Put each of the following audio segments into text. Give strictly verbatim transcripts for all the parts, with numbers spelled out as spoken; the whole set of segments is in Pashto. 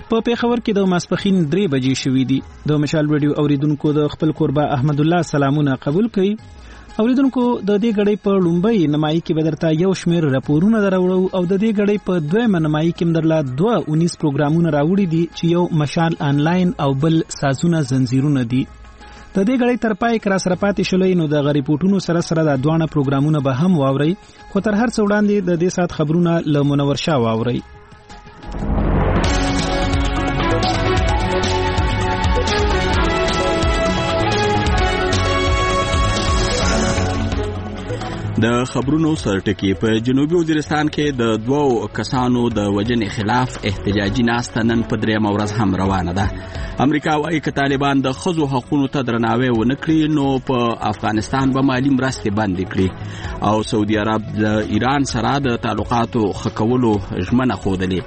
په پیښور کې د ماسپخین درې بجې شوې دي. د مشال رادیو اوریدونکو د خپل قربا احمد الله سلامونه قبول کړي. اوریدونکو د دې غړې په لومبۍ نمایي کې بدرته یو شمېر راپورونه دراوړو او د دې غړې په دویمه نمایي کې مدرلا دوه اونیس پروګرامونه راوړي دي چې یو مشال آنلاین او بل سازونه زنجیرونه دي. د دې غړې تر پای کرا سره پاتې شولې نو د غریپورټونو سره سره د دوه پروګرامونه به هم واوري، خو تر هر څه وړاندې د دې سات خبرونه له منور شاه واوري. د خبرونو سرټکی په جنوبي وزیرستان کې د دوو کسانو د وجنې خلاف احتجاجي ناسته نن په درېیمه ورځ هم روانه ده. امریکا وايي که طالبان د ښځو حقوقو ته درناوی ونه کړي نو په افغانستان به مالي مرستې بندې کړي، او سعودي عرب د ایران سره د تعلقاتو ښه کولو ژمنه ښودلې.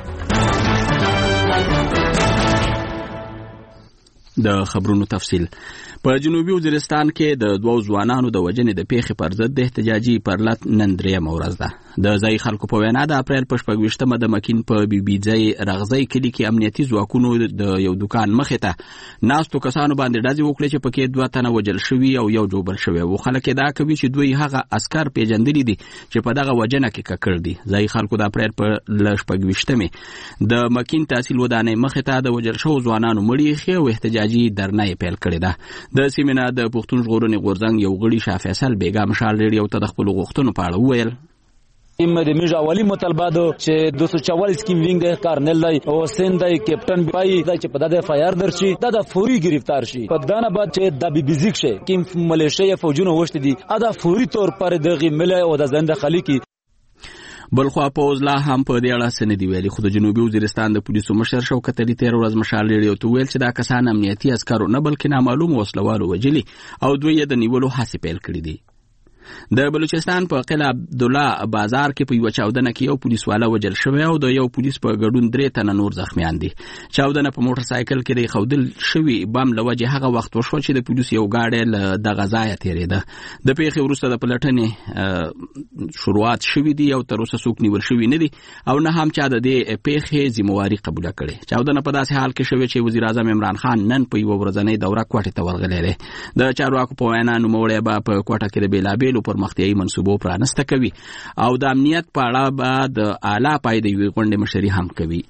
د خبرونو تفصیل. په جنوبي وزیرستان کې د دوو ځوانانو د وجنې د پیښې پر ضد د احتجاجي پرلط نن درېیمه ورځ ده. د ځایي خلکو په وینا د اپریل په شپږ ویشتمه د مکین په بیبیځای رغځای کلي کې امنیتي ځواکونو د یو دکان مخې ته ناستو کسانو باندې ډزې وکړې چې پکې دوه تنه وجل شوي او یو جوبل شوی و. خلک دا کوي چې دوی هغه عسکر پیژندلي دي چې په دغه وجنه کې ککړ دي. ځایي خلکو د اپریل په شپږ ویشتمه د مکین تحصیل ودانۍ مخې ته د وجل شوو ځوانانو مړي ایښي او احتجاجي درنه یې پیل کړې ده. د سیمینار د پښتون ژغورنې غورځنګ یو غړي شاه فیصل بیګا مشال ریډیو ته د خپل غوښتنو په اړه وویل. یم د میژ اولی مطالبه ده چې دو سو چوالیس کیم وینګ د کارنل دی او سین دی کیپټن پای دی چې په دغه فایر درشي دا د فوري گرفتار شي. په دانه بعد چې د بي بي زیک شي کیم ملیشیا فوجونه وشت دي ادا فوري طور پر دغه ملي او د زنده خلیقي. بلخوا پوز لا هم په دې اړه څه نه دی ویلي، خو د جنوبي وزیرستان د پولیسو مشر شوکت علي تېره ورځ مشال ریډیو ته ویل چې دا کسان امنیتي عسکرو نه بلکې نامعلوم وسلوالو وجلي او دوی یې د نیولو هڅې پیل کړې دي. د بلوچستان په قلعه عبدالله بازار کې په یو چاودنه کې یو پولیس والا وجل شوی او د یو پولیس په ګډون درې تنه نور زخمیان دي. چاودنه په موټر سایکل کې د خودل شوی بم له وجې هغه وخت وشو چې د پولیس یو ګاډی له دغه ځایه تېرېده. د پیښې وروسته د پلټنې شروعات شوي دي او تر اوسه څوک نیول شوي نه دي او نه هم چا د دې پیښې ذمہواري قبوله کړې. چاودنه په داسې حال کې شوې چې وزیر اعظم عمران خان نن په یوه ورځنۍ دوره کوټې ته ورغلی دی. د چارواکو په وینا نوموړی به په کوټه کې د بېلابېلو پرمختیایي منصوبو پرانسته کوي او د امنیت په اړه به د اعلی پای د یوې غونډې مشري هم کوي.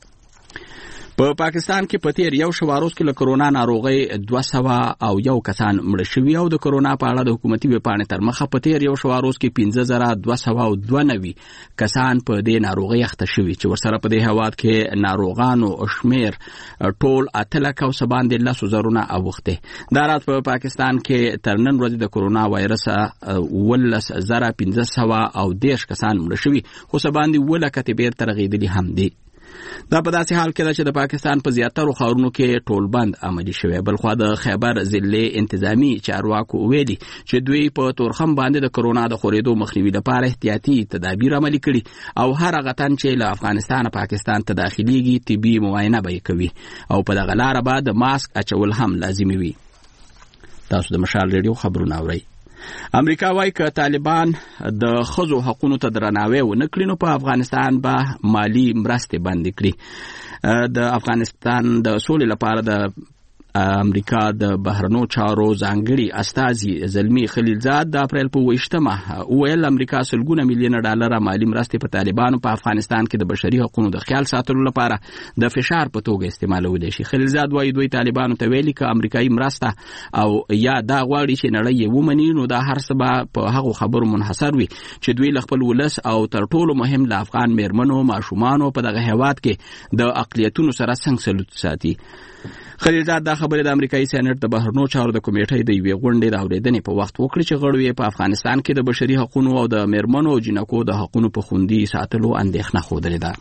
په پا پاکستان کې په تیر یو شواروز کې له کرونا ناروغۍ دوه سوه او یو کسان مړه شوي او د کرونا په اړه د حکومتي ویبپاڼې تر مخه په تیر یو شواروز کې پنځه زره دوه سوه او دوه نوي کسان په دې ناروغۍ اخته شوي چې ورسره په دې هیواد کې ناروغانو شمیر ټول اته لکه او څه باندې لسو زرونه اوښتې. دا راز په پاکستان کې تر نن ورځې د کرونا وایرس اوولس زره پنځه سوه او دېرش کسان مړه شوي خو څه باندې اووه لکه تې بېرته رغېدلي هم دي. دا په داسې حال کې ده چې د پاکستان په زیاترو ښارونو کې ټول بند عملي شوی. بلخوا د خیبر ضلع انتظامی چارواکو ویلي چې دوی په تورخم باندې د کرونا د خورېدو مخنیوي لپاره احتیاطي تدابیر عملي کړي او هر هغه تن چې له افغانستان پاکستان ته داخليږي طبي معاینه به یې کوي او په دغه لاره به د ماسک اچول هم لازمي وي. تاسو د مشال ریډیو خبرونه اورئ. امریکا وايي که طالبان د ښځو حقوقو ته درناوی ونه کړي نو په افغانستان به مالي مرستې بندې کړي. د افغانستان د سولې لپاره د امریکا د بهرنو چارو ځانګړي استازي زلمی خلیلزاد د اپریل په ویشتمه ویل امریکا سلګونه میلیونه ډالر مالي مرستې په طالبانو په افغانستان کې د بشري حقوقو د خیال ساتلو لپاره د فشار په توګه استعمالولی شي. خلیلزاد وايي دوی طالبانو ته ویلي که امریکایي مرسته او یا دا غواړي چې نړۍ یې ومني نو دا هر څه به په هغو خبرو منحصر وي چې دوی له خپل ولس او تر ټولو مهم له افغان میرمنو ماشومانو په دغه هیواد کې د اقلیتونو سره څنګه سلوک ساتي. خلیلزاد دا خبره د امریکایي سېنات د بهرنو چارو د کمیټې د یوې غونډې د اورېدنې په وخت وکړي چې غړو یې په افغانستان کې د بشري حقوقو او د میرمنو او جنکو د حقوقو په خوندي ساتلو اندېښنه ښودلې ده.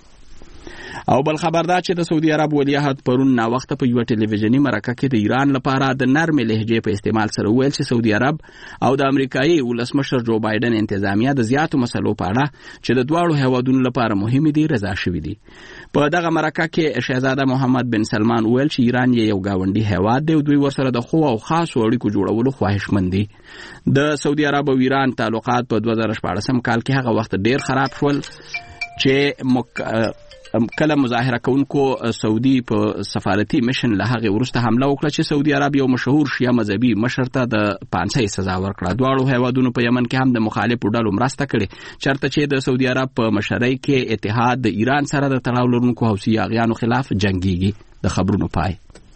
او بل خبر دا چې د سعودي عرب ولیعهد پرون نا وخت په یو ټلویزیونی مرکه کې د ایران لپاره د نرمې لهجې په استعمال سره ویل چې سعودي عرب او د امریکایي ولسمشر جو بایدن انتظامیه د زیاتو مسلو په اړه چې د دواړو هیوادونو لپاره مهم دي رضا شوي دي. په دغه مرکه کې شهزاده محمد بن سلمان ویل چې ایران یو گاونډي هیواد دی او دوی ورسره د خو او خاصو اړیکو جوړولو خواهشمند دي. د سعودي عرب او ایران تعلقات په دوه زره شپاړسم کال کې هغه وخت ډیر خراب شول چې مک... کله مظاهره کوونکو سعودي په سفارتي مشن له هغه وروسته حمله وکړه چې سعودي عربیا یو مشهور شیعه مذهبي مشر ته د پانسۍ سزا ورکړه. دواړو هیوادونو په یمن کې هم د مخالفو ډلو مرسته کړې، چرته چې د سعودي عرب په مشرۍ کې اتحاد د ایران سره د تړاو لرونکو حوثي یاغیانو خلاف جنگيږي. د خبرونو پای.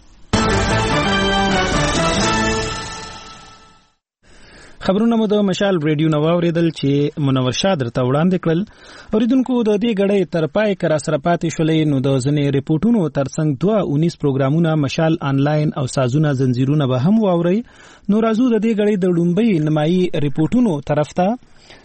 خبرونه مو د مشال ریډیو نو اوریدل چې منور شاه درته وړاندې کړل. اوریدونکو د دې غړې تر پای کرا سره پاتې شولې نو د ځنې ریپورتونو ترڅنګ دوه اونیس پروګرامونه مشال آنلاین او سازونه زنجیرونه به هم واوري. نو راځو د دې غړې د لومبۍ نمایي ریپورتونو طرف ته.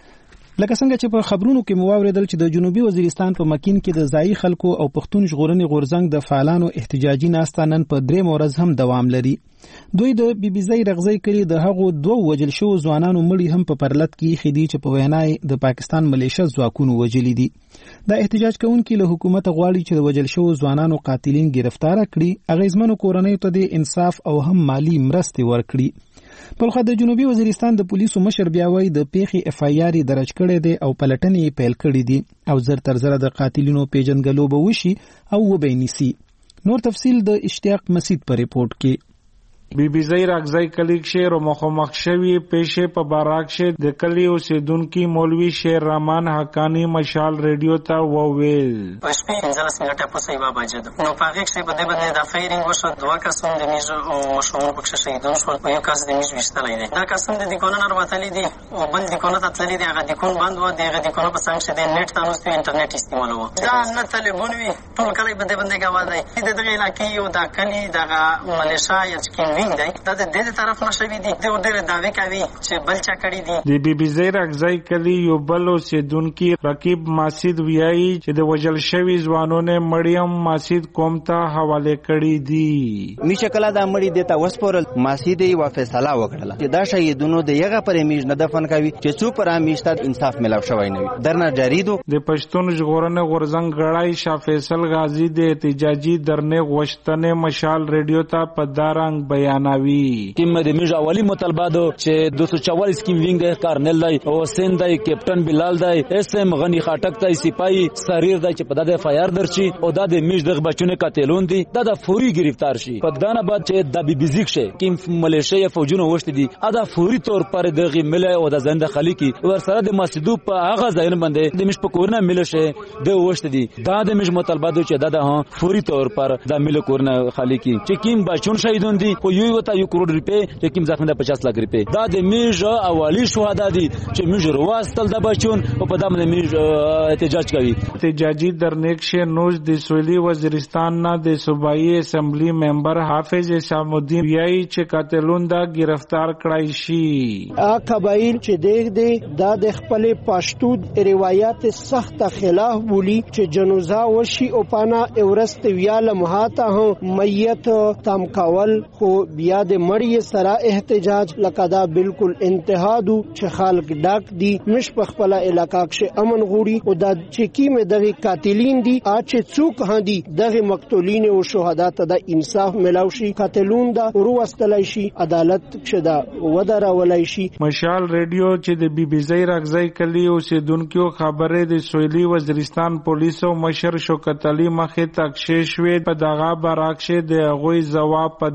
لکه څنګه چې په خبرونو کې مو اوریدل چې د جنوبي وزیرستان په مکین کې د ځایي خلکو او پښتون ژغورنې غورځنګ د فعالانو احتجاجي ناسته نن په درې ورځ هم دوام لري. دوی د بي بي سي رغزي کړي د هغو دوه وجل شو ځوانانو مړي هم په پرلط کې خدي چې په وینای د پاکستان ملیشیا ځواکونو وجلي دي. دا احتجاج کوونکي له حکومت غواړي چې د وجل شو ځوانانو قاتلین گرفتار کړي، اغیزمنو کورنۍ ته د انصاف او هم مالی مرستې ورکړي. په خو د جنوبي وزیرستان د پولیسو مشر بیا وایي د پیښې اف آی آر درج کړي دي او پلټنې پیل کړي دي او زر تر زر د قاتلینو پیژنګلو به وشي او وبینسي. نور تفصیل د اشتیاق مسید په ریپورت کې. بی بی سی راگزای کلیک شیر و مخمخ شوی پیشه په باراک شه د کلی اوسیدونکو مولوی شیر رحمان حقانی مشال ریډیو ته وویل پښپې انځل سمګټه په سیبا بجد نو پاګه چې په دې باندې د فایرینګ وشو دوه کسان د میز او مشهور پکښه شهیدون شو په یو کس د میز وشتلې دي دا کسان د دکونه نروتلې دي او بل دکونه تتلې دي هغه دکون بند و دغه دکونه په څنګه چې د نت تاسو انټرنیټ استعمالوه دا نه تلیفون وی ټول کله په دې باندې غواړي د دغه علاقې یو د کلی دغه ملیشیا چې دا د دې طرف نشوي دي د ډېر داوی کوي چې بل چا کړی دي. د بي بي سي راگزای کلی یو بل اوسیدونکو رقیب ماسید ویایي چې د وجل شوی ځوانونه مریم ماسید کوم ته حواله کړی دي. می شکل دا مړی دیتا وسپورل ماسید یې فیصله وکړه چې دا شهیدونو د یغه پر میج نه دفن کوي چې څو پر میشته انصاف ملاو شوی نه وي درنه جاری دو. د پښتون ژغورنې غورځنګ غړای شاه فیصل غازی د احتجاجي درنې غوښتنې مشال ریډیو ته په دارنګ بیانوي کیم د میج اولی مطالبه دو چې دو سو چوالیس کیم وینګ د کارنل دی او سین دی کیپټن بلال دی اس ام غنی خاټک دی سپای سریر دی چې په دغه فایر درچی او د میج دغه بچونه قاتلون دي د فوري گرفتار شي په دانه بعد چې د بي بي سي کې کیم ملیشیا فوجونه وشت دي ادا فوري طور پر دغه مل او د زنده خلیقي ور سره د مسجدو په هغه ځای باندې د میج په کورنه ملیشیا د وشت دي دا د میج مطالبه دو چې د فوري طور پر د مل کورنه خلیقي چې کیم بچون شهیدون دي خو یو وتا یو کروڑ روپے چې کیم ځخنه پچاس لک روپے دا د میج اولی شهدا دي چې میج رواستل د بچون او په دامن میج احتجاج کوي. احتجاجی درنیک شه نوز د سویلی وزیرستان نه د صوبایي اسمبلی ممبر حافظ شام الدین ویایي چې قاتلون دا گرفتار کړای شي. ا قبایل چې دیګ دی دا د خپل پښتو روایت سخت خلاف بولی چې جنازه وشي او پانا اورست ویاله مهاته هم میت تام کول خو بیا د مړی سره احتجاج لکدا بالکل انتهادو چې خلک ډاک دي مش په خپل علاقہ کې امن غوړي او د چکی مې دغه قاتلین دي اچ څوک هدي دغه مقتولین او شهدا ته د انصاف ملاوي شي قاتلون دا ورو واستلای شي عدالت شدا ودره ولای شي. مشال ریډیو چې د بي بي سي راگزای کلی اوسیدونکو خبره د سویلی وزیرستان پولیسو مشر شوکت علي مخې تک شوي په دغه براکشه د غوي جواب په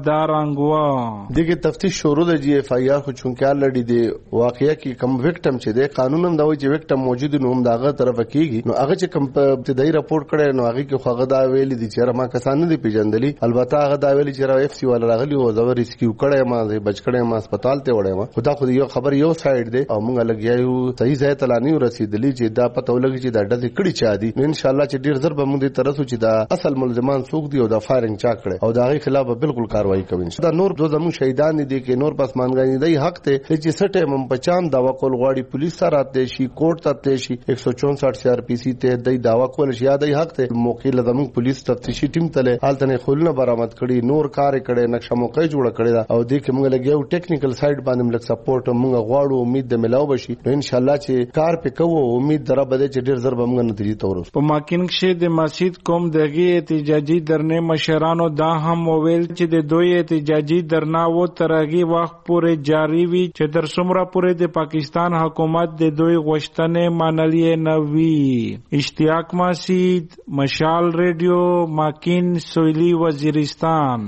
دارنګ دغه تفتیش شروع د جی اف آی آر خو چونکه لړی دی واقعیا کې کم وکټم چې د قانون هم دا وایي چې وکټم موجود نو هم داغه طرف کېږي نو هغه چې کم ابتدایي راپورټ کړي نو هغه کې خو هغه دا ویلي دي چې ما کسان نه دي پیژندلی البته هغه دا ویلي چې را اف سی ولا راغلی او زو ریسکیو کړي ما زه بچ کړي ما هسپتال ته وړم ما خدا خو یو خبر یو سایډ دی او موږ لګیایو صحیح ځای ته لانی رسیدلی چې دا پته ولګي چې دا ډزې کړي چا دي نو ان شاء الله چې ډیر زر به موږ دې ترسو چې دا اصل ملزمان څوک دي او دا فایرینګ چا کړي او دا غي خلاف بالکل کاروایی کوي. دا نور جو زمو شهیدان دي کې نور پس مانګانی دی حق ته چې سټه مم پچام داوا کول غواړي پولیس سره راته شي کوټ ته شي ایک سو چونسٹھ سی آر پی سی ته دی داوا کول شي یاد حق ته موقع لزمو پولیس تفتیشي ټیم تله حالتنه خلونه برآمد کړي نور کار کړي نقشه موقع جوړ کړي او دې کې موږ لګیو ټیکنیکل سایډ باندې موږ سپورټ موږ غواړو امید د ملاو بشي ان شاء الله چې کار په کوو امید دره بده چې ډیر زر به موږ نتیجې تورو. په ماکین کې د مسجد کوم دغه احتجاجي درنې مشرانو دا هم وویل چې د دوی احتجاج احتجاجي درناو ترغي وخت پورې جاری وي چې تر څومره پورې د پاکستان حکومت د دوی غوښتنې منلې نه وي. اشتیاق مسعود، مشال ریډیو، ماکین، سویلی، وزیرستان.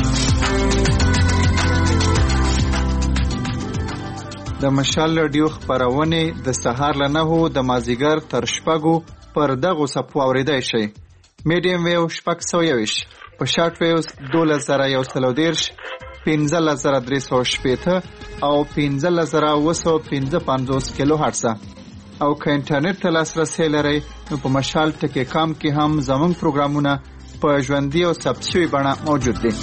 د مشال ریډیو خبرونه د سهار له نهو د مازیګر تر شپږو پر دغو څپو اوریدای شي. میډیم ویو شپږ سوه یویش، په شارټ ویوز دولس زره یو سل او دېرش، پنځلس زره درې سوه شپېته او پنځلس زره اوه سوه پنځه پنځوس کیلو هرټزه. او که انټرنیټ ته لاسرسی لرئ نو په مشال ټکی کام کې هم زموږ پروګرامونه په ژوندي او ثبت شوي بڼه موجود دي.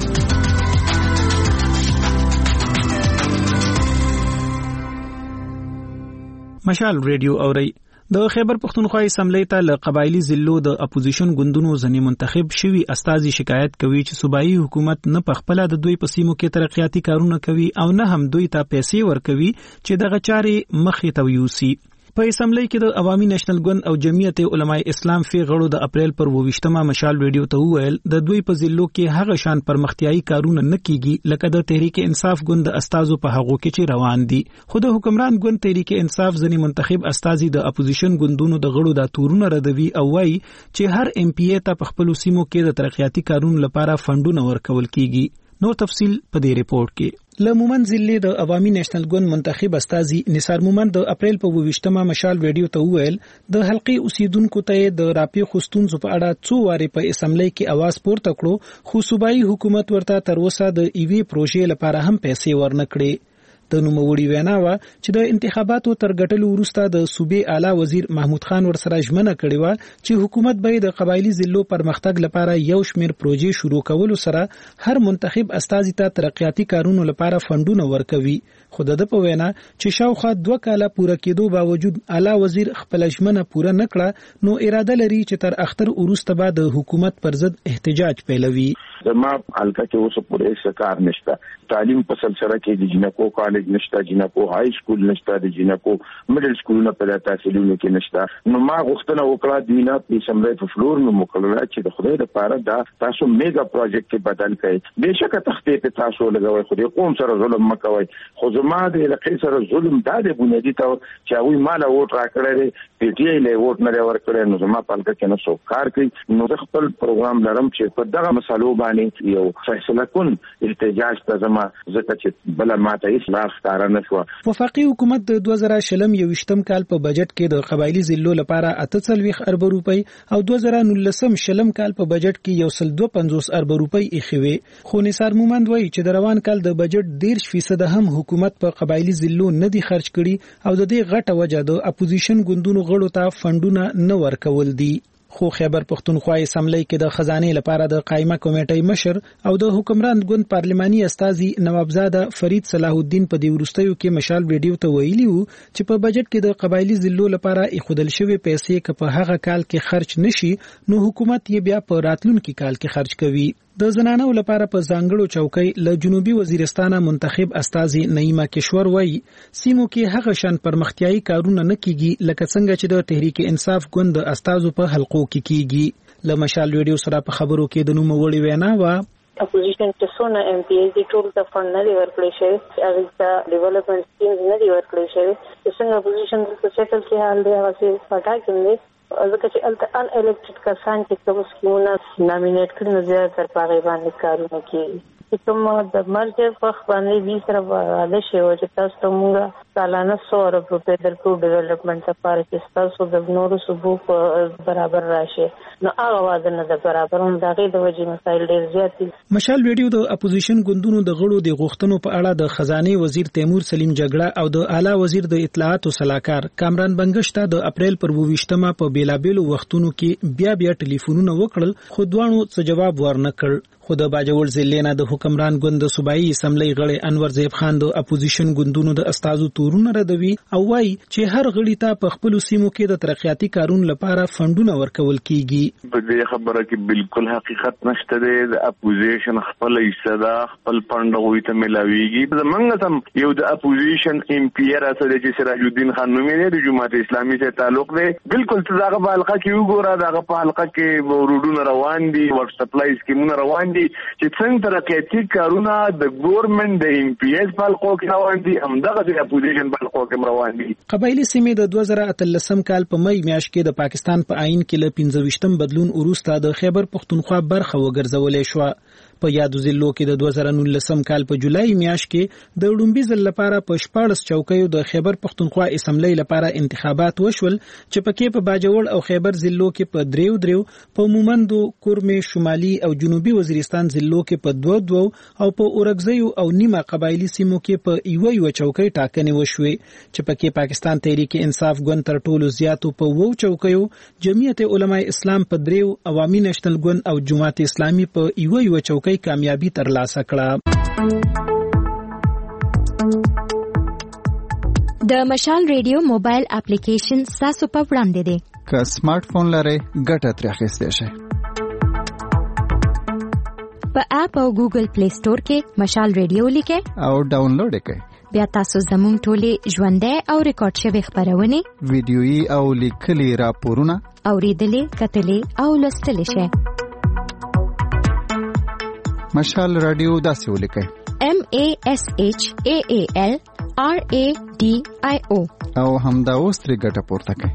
مشال ریډیو اوري. د خیبر پختونخوا اسمبلی ته له قبایلی ضلعو د اپوزیشن ګوندونو ځنې منتخب شوي استازي شکایت کوي چې صوبایي حکومت نه پخپله د دوی په سیمو کې ترقیاتي کارونه کوي او نه هم دوی ته پیسې ورکوي چې دغه چارې مخې ته ویوسي. په اسمبلی کې د عوامي نېشنل ګوند او جمعیت علماء اسلام فی غړو د اپریل پر اوویشتمه مشال ریډیو ته وویل د دوی په ضلعو کې هغه شان پرمختیایي کارونه نه کیږي لکه د تحریک انصاف ګوند د استازو په هغو کې چې روان دي. خو د حکمران ګوند تحریک انصاف ځنې منتخب استازي د اپوزیشن ګوندونو د غړو د تورونه ردوي او وایي چې هر ایم پی ای ته په خپل سیمو کې د ترقیاتي کارونو لپاره فندونه ورکول کیږي. نو تفصیل په دې ریپورت کې. له مومند ضلع د عوامي نېشنل ګوند منتخب استازي نثار مومند د اپریل په اوویشتمه مشال ریډیو ته وویل د حلقې اوسیدونکو ته د راپې خستونزو په اړه څو واره په اسمبلی کې आवाज پورته کړو خو صوبایي حکومت ورته تر اوسه د ایوي پروژې لپاره هم پیسې ورنکړي. د نوموړي وینا و چې د انتخاباتو تر ګټلو وروسته د صوبې اعلی وزیر محمود خان ورسره ژمنه کړې و چې حکومت به د قبایلی ضلعو پرمختګ لپاره یو شمېر پروژې شروع کولو سره هر منتخب استازي ته ترقیاتي کارونو لپاره فندونه ورکوي. خو د په وینا چې شاوخوا دوه کاله پوره کېدو باوجود اعلی وزیر خپل ژمنه پوره نکړه نو اراده لري چې تر اختر وروسته به د حکومت پر ضد احتجاج پیلوي. زما حلقه کې اوس پوره سکار نشته. تعلیم په سلسله کې د جنکو کالج نشته، جنکو های سکول نشته، د جنکو میډل سکولونه په تحصیلونو کې نشته. نو ما غوښتنه وکړه د نه په سملای په فلور نو مقرره چې د خدای لپاره دا تاسو میگا پروجیکټ کې بدل کړئ. بهشکه تختې په تاسو لګوي خو د قوم سره ظلم مکوئ. خو زما د علاقې سره ظلم دا د بنیادی ته چې هغه مال ووټ راکړل پی ټی آی له ووټ نه ورکړل نو زما په حلقه کې نو څوک کار کوي. نو خپل پروګرام لرم چې په دغه مسالو باندې یو فیصله کون احتجاج ته زما ځکه چې بل ماته اصلاح ښکارا نه شو. وفاقي حکومت د دوه زره شلم یوشتم کال په بجټ کې د قبایلی ضلعو لپاره اته څلوېښت ارب روپۍ او دوه زره نولسم شلم کال په بجټ کې یو سل دوه پنځوس ارب روپۍ ایښوي. خو نثار مومند وایي چې د روان کال د بجټ دېرش فیصد هم حکومت په قبایلی ضلعو نه دي خرج کړي او د دې غټه وجه د اپوزیشن ګوندونو غړو ته فندونه نه ورکول دي. خو خیبر پختونخوا اسمبلی کې د خزانه لپاره د قائمه کمیټې مشر او د حکمران ګوند پارلماني استازي نوابزاده فرید صلاح الدین په دې ورستیو کې مشال ریډیو ته ویلي وو چې په بجټ کې د قبایلی ضلعو لپاره اخودل شوی پیسې که په هغه کال کې خرج نشي نو حکومت یې بیا په راتلونکي کال کې خرج کوي. د زنانو لپاره په ځانګړو چوکۍ له جنوبي وزیرستان منتخب استازي نعیمه کشور وایي سیمو کې هغه شان پرمختیایي کارونه نه کیږي لکه څنګه چې د تحریک انصاف ګوند استازو په حلقو کې کیږي. له مشال ریډیو سره په خبرو کې د نوموړي وینا و اپوزیشن ته څونه ایم پی ایز دي ټول ته فند نه دی ورکړی شوی، هغه ته ډیولپمنٹ سکیمز نه دی ورکړی شوی. څنګه اپوزیشن په شکل کې حال دی هغه څه پټا کوي ځکه چې الته ان الیکټډ کسان چې کوم سکیمونه نامینیټ کړي نو زیاتره په هغې باندې کارونه کوي. چې کوم د مرګ په وخت باندې دوی سره وعده شوی و چې تاسو ته موږ سالانه سو ارب روپۍ درکړو ډیولپمنټ لپاره چې ستاسو د نورو صوبو په برابر راشي، نو هغه وعده نه ده برابر. هم د هغې د وجې مسایل ډېر زیات دي. مشال ریډیو د اپوزیشن ګوندونو د غړو د غوښتنو په اړه د خزانه وزیر تیمور سلیم جګړه او د اعلی وزیر د اطلاعاتو صلاحکار کامران بنگش ته د اپریل پر اوویشتمه په بیلابیلو وختونو کې بیا بیا ټلیفونونه وکړل خو دواړو څه جواب ورنکړ. خو د باجوړ ضلع نه د حکمران ګوند د صوبایي اسمبلی غړی انور زیب خان د اپوزیشن ګوندونو د استازو تورونه ردوي او وايي چې هر غړي ته په خپل سیمو کې د ترقیاتي کارونو لپاره فندونه ورکول کیږي. په دې خبره کې بالکل حقیقت نشته دی. د اپوزیشن خپل ایستدا خپل فند غوي ته ملاويږي. زمونږ هم یو د اپوزیشن ایم پی راځي چې سراج الدین خان نومي دی د جماعت اسلامي سره تعلق دی. بالکل تزاغه په حلقه کې وګوره دغه په حلقه کې ورودونه روان دي ورک سپلای سکیمونه روان دي چې څنګه ترقیاتي کارونه د ګورنمنت د ایم پی ایس په حلقو کې روان دي همدغه د اپوزیشن په حلقو کې روان دي. قبایلی سیمې د دوه زره اتلسم کال په مې میاشت کې د پاکستان په آئین کې ل پنځه ویشتم بدلون وروسته د خیبر پختونخوا برخه وګرځولې شو. په یادو ضلعو کې د دوه زره نولسم کال په جولای میاشت کې د لومبي ځل لپاره په شپاړس چوکیو د خیبر پختونخوا اسمبلی لپاره انتخابات وشول چې پکې په باجوړ او خیبر ضلعو کې په دریو دریو په مومندو کورمې شمالي او جنوبي وزیرستان ضلعو کې په دوه دوه او په اورګزیو او نیمه قبایلی سیمو کې په یو یو چوکۍ ټاکنې وشوي چې پکې پاکستان تحریک انصاف ګوند تر ټولو زیاتو په وو چوکیو جمعیت علماء اسلام په دریو عوامي نېشنل ګوند او جماعت اسلامي په یو یو چوکۍ کامیابی ترلاسه کړه. د مشال ریډیو موبایل اپلیکیشن تاسو په وړاندې دی. که سمارټ فون لرئ ګټه ترې اخیستی شئ. په اپ او ګوګل پلی سٹور کې مشال ریډیو لیکئ او ډاونلوډ یې کړئ. بیا تاسو زموږ ټولې ژوندۍ او ریکارډ شوي خبرونه ویډیويي او لیکلي راپورونه اوریدلې کتلې او لوستلې شئ. مشال رادیو داسې ولیکئ M A S H A A L R A D I O او همدا اوس ترې ګټه پورته کړئ.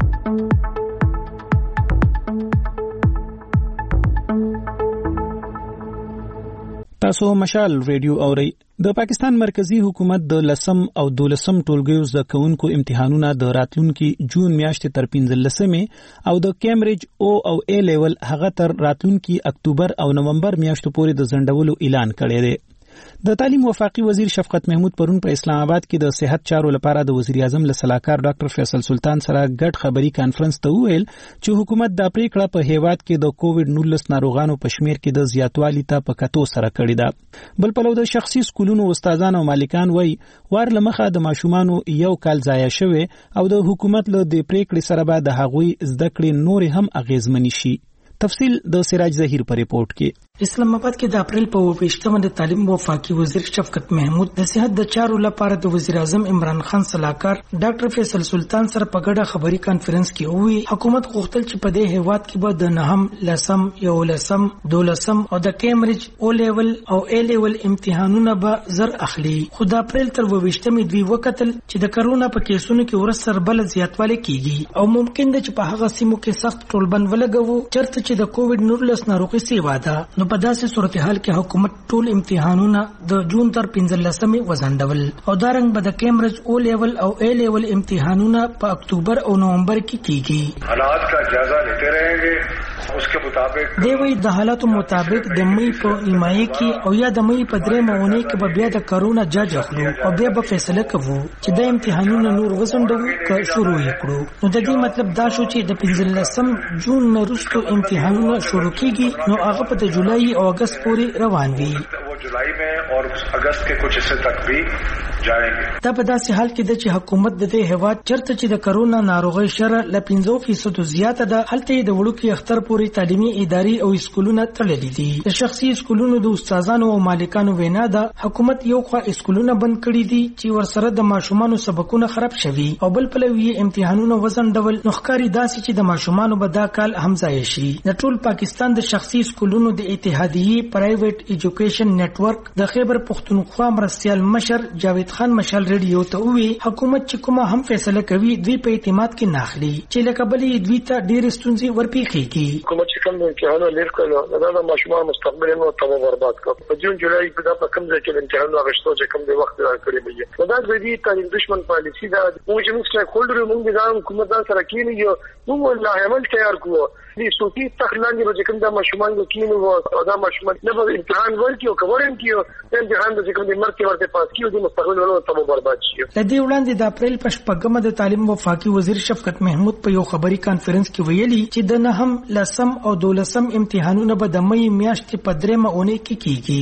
تاسو مشال ریډیو اورئ. د پاکستان مرکزی حکومت د لسم او دولسم ټولګیو زده کوونکو امتحانونه د راتلونکي جون میاشتې تر پنځلسمې او د کیمبرج او او ای لیول هغه تر راتلونکي اکتوبر او نومبر میاشتو پورې د ځنډولو اعلان کړی دی. د تعلیم وفاقي وزیر شفقت محمود پرون په اسلام آباد کې د صحت چارو لپاره د وزیر اعظم له سلاکار ډاکټر فیصل سلطان سره ګډ خبري کانفرنس ته ویل چې حکومت د پریکړه په هیواد کې د کووډ نولس ناروغانو په شمیر کې د زیاتوالي ته په کتو سره کړی ده. بل په لور د شخصي سکولونو استادان او مالکان وایي وار لمخه د ماشومانو یو کال ضایع شوی او د حکومت له دې پریکړې سره به د هغوی زده کړې نور هم اغیزمنې شي. تفصیل د سراج ظهیر په ریپورت کې. اسلام آباد کې د اپریل په اووه د تعلیم وفاقي وزیر شفقت محمود د صحت د چارو لپاره د وزیر اعظم عمران خان سلاکار ډاکټر فیصل سلطان سره په ګډه خبري کانفرنس کې وی حکومت غوښتل چې په دې هیواد کې به د نهم لسم یو لسم دولسم او د کیمبرج او لیول او ای لیول امتحانونه به زر اخلي. خو د اپریل تر اووه دوی وکتل چې د کرونا په کیسونو کې ورسره بل زیاتوالی کیږي او ممکن ده چې په هغه سیمو کې سخت ټولبند ولګوو چرته چې د کووډ نولس ناروغي سیوا ده. نو په داسې صورتحال کې حکومت ټول امتحانونه د جون تر پنځلسمې وزندول او دارنګ به د کیمبرج او لیول او ای لیول امتحانونه په اکتوبر او نومبر کې کیږي. حالات کا جائزہ لیتے رہیں گے اس کے مطابق دی وی د حالاتو مطابق د مې په نیمایي کې او یا د مې په درې مونې کې به بیا د کرونا جاج اخلو او بیا به فیصله کوو چې د امتحانونو نور وزندو که شروع کړو. نو د دې مطلب دا شو چې د پنځلسم جون وروسته امتحانونه شروع کیږي نو هغه په جولای او اگست پورې روان وي. جولائی में और अगस्त के कुछ हिस्से तक भी जाएंगे. دا په داسې حال کې د چې حکومت د دې هیواد چرته چې د کرونا ناروغي شره ل پنځه فیصد زیاته ده هلته د وړوکی اختر پورې تعلیمي ادارې او سکولونه تړلې دي. د شخصي سکولونو د استادانو او مالکانو وینا ده حکومت یو خوا سکولونه بند کړي دي چې ورسره د ماشومانو سبقونه خراب شوي او بل پلوي امتحانونه وزن ډول نخکاری داسې چې د ماشومانو به دا کال هم ځای شي. د ټول پاکستان د شخصي سکولونو د اتحادیې پرایویټ ایجوکیشن نیټورک د خیبر پختونخوا مرستیال مشر جاوید خان مشال ریډیو ته وی حکومت چې کومه هم فیصله کوي دوی په اعتماد کې ناخلي چې لکه بلې دوی ته ډېر ستونزې ورپېښېږي. حکومت چې کوم امتحانونه لیر کړل دا د ماشومان مستقبل نو تمام برباد کړ. په جون جولای کې دا په کوم ځای کې امتحانونه اغشتو چې کوم دی وخت راکړي وي. دا د دې تعلیم دشمن پالیسی دا موږ چې موږ هولډر موږ د حکومت سره کېنی یو موږ لا عمل تیار کوو. دې صوتي تخلاندې به کوم دا ماشومان د کینو او دا ماشومان نه به امتحان ورکړي او کورن کیو امتحان د کوم د مرکه ورته پاس کیو د مستقبل ولو تمام برباد شي. د دې وړاندې د اپریل په شپږمه د تعلیم وفاقي وزیر شفقت محمود په یو خبري کانفرنس کې ویلي چې د نهم لسم او دولسم امتحانونه به د مې میاشتې په درېمه اونۍ کې کیږي.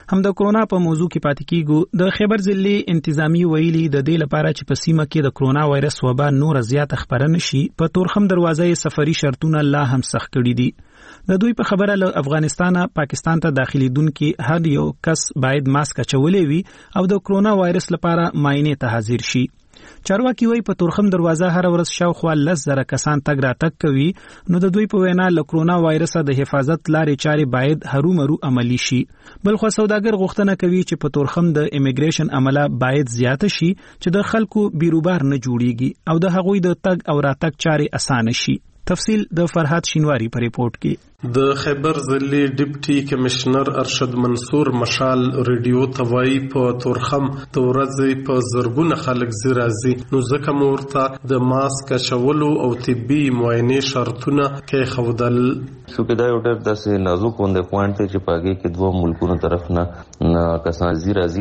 هم د کرونا په موضوع کې پاتې کیږو. د خیبر ضلع انتظامی ویلي د دې لپاره چې په سیمه کې د کرونا وایرس وبا نور زیات خبره نشي په تورخم دروازه سفري شرطونه لا هم سخت کړي دي. د دوی په خبره له افغانستانه پاکستان ته داخلي دونکو هر یو کس باید ماسک اچولې وي او د کرونا وایرس لپاره معاینه ته حاضر شي. چارواکي وایي په تورخم دروازه هر ورځ شاوخوا لس زره کسان تګ راتګ کوي، نو د دوی په وینا له کرونا وایرس د حفاظت لارې چارې باید هرومرو عملی شي. بلخو سوداګر غوښتنه کوي چې په تورخم د امیګریشن عمله باید زیاته شي چې د خلکو بیروبار نه جوړیږي او د هغوی د تګ او راتګ چارې اسانه شي. تفصیل د فرحات شینواری په ریپورت کې. د خیبر ضلع ډیپټي کمشنر ارشد منصور مشال ریډیو توای په تورخم د ورځې په زرګونه خلک زیرازي، نو ځکه مورته د ماسک اچولو او طبي معاینې شرطونه کې خودل. شو کې دا یو ډېر داسې نازک وندې پوینټ دی چې پاګې کې دوه ملکونو طرف نه کسان زیرازي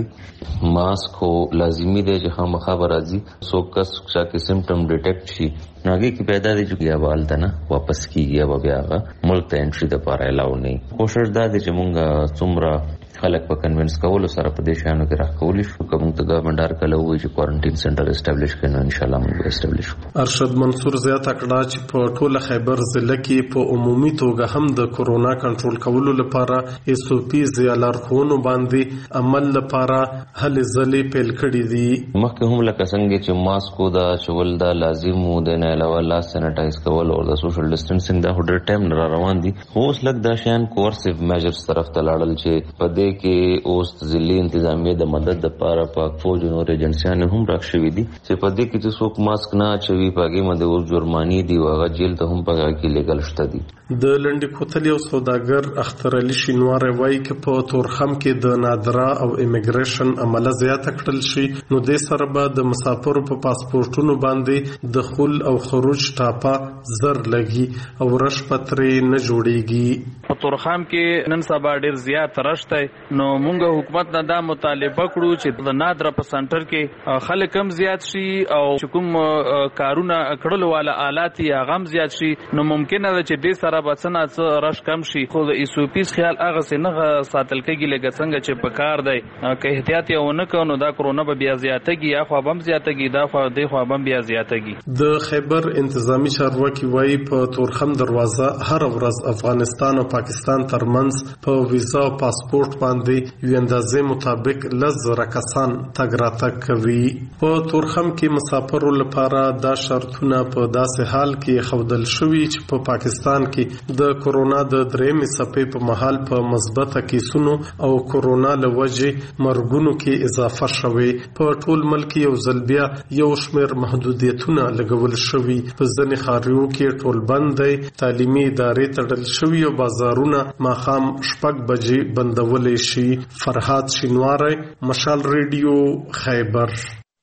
ماسک خو لازمی دی چې خامخا راځي سو کس چې سمپټم ډیټیکټ شي ناګه کې پیدا دي چې یا والته نه واپس کیږي او بیا هغه ملک ته انټری د پاره الاو نه. کوشش دا دي چې مونږه څومره خلک په کنوینس کولو سره په دې شانو کې راکولې شو کوم ته ګورنمنت ډار کله وایي چې کوارنټین سنټر اسټابلیش کړي، ان شاء الله موږ اسټابلیش کوو. ارشد منصور زیاته کړه چې په ټوله خیبر ضلع کې په عمومي توګه هم د کورونا کنټرول کولو لپاره ایس او پی زیالارخونو باندې عمل لپاره هلې ځلې پیل کړې دي. مخکې هم لکه څنګه چې ماسکو دا چول دا لازم و د نه علاوه لاس سینټایز کول او د سوشل ډیسټنسینګ دا هډر ټایم نه روان دي. اوس لکه دا شان کورسیو میجرز طرف ته لاړل چې په کې اوس ضلعي انتظامیه د مدد لپاره پاک فوج او ایجنسیانو هم راښوي دي چې په دې کې چې څوک ماسک نه اچوي پاګې باندې اوس جرمانی دی او هغه جیل ته هم پاګه کې لیګل شته دي. د لنډ کوتل یو سوداګر اختر علي شینوار وایي چې په تورخم کې د نادرا او امیګریشن عمله زیاته کړل شي، نو د سره به د مسافرو په پاسپورتونو باندې دخول او خروج ټاپه زر لګي او رش پترې نه جوړيږي. په تورخم کې نن سبا ډیر زیات رشته، نو مونږ حکومت نه دا مطالبه کړو چې د نادرا په سنټر کې خلک کم زیات شي او کوم کارونه کړلو والا آلات یې غم زیات شي، نو ممکن ده چې دې سره بسنه رش کم شي. خو د ایسوپیس خیال هغه څنګه ساتل کېږي لکه څنګه چې په کار دی که احتیاط یې ونه کړو نو دا کرونا به بیا زیاتېږي یا خو بم زیاتېږي دا خو د خو بم بیا زیاتېږي. د خیبر انتظامی چارواکي وایي په تورخم دروازه هر ورځ افغانستان او پاکستان ترمنځ په ویزا او پاسپورت باندې یو اندازې مطابق لزر کسان تګ راتګ کوي. په تورخم کې مسافرو لپاره دا شرطونه په داسې حال کې خودل شوي چې په پاکستان کې د کورونا د درېمې څپې په مهال په مثبته کیسونو او کورونا له وجې مرګونو کې اضافه شوې. په ټول ملک یو ځل بیا یو شمېر محدودیتونه لګول شوي، په ځینې ښاریو کې ټول بند دی، تعلیمي ادارې تړل شوي او بازارونه ماښام شپږ بجې بندولی شي. فرحات شینواری، مشال ریډیو، خیبر.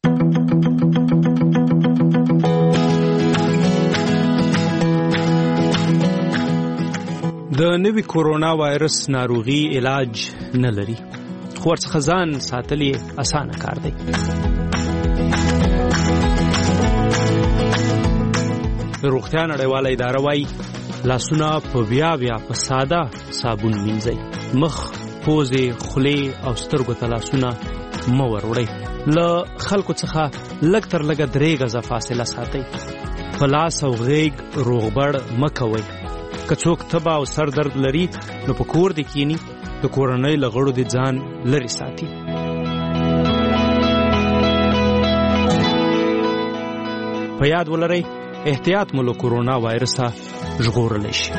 د نوي کورونا وایرس ناروغي علاج نه لري، خو ورڅخه ځان ساتل یې اسانه کار دی. روغتیا نړیواله اداره وایي لاسونه په بیا بیا په ساده صابون مینځئ، مخ، پوزې، خولې او سترګو ته لاسونه مه وروړئ. له خلکو څخه لږ تر لږه درې غزه فاصله ساتئ. په لاس او غیږ روغبړ مه کوئ. که څوک تبه او سر درد لري نو په کور دې کینی، د کورنۍ له غړو دې ځان لرې ساتي. په یاد ولرئ احتیاط مو له کورونا وایرسه ژغورلی شي.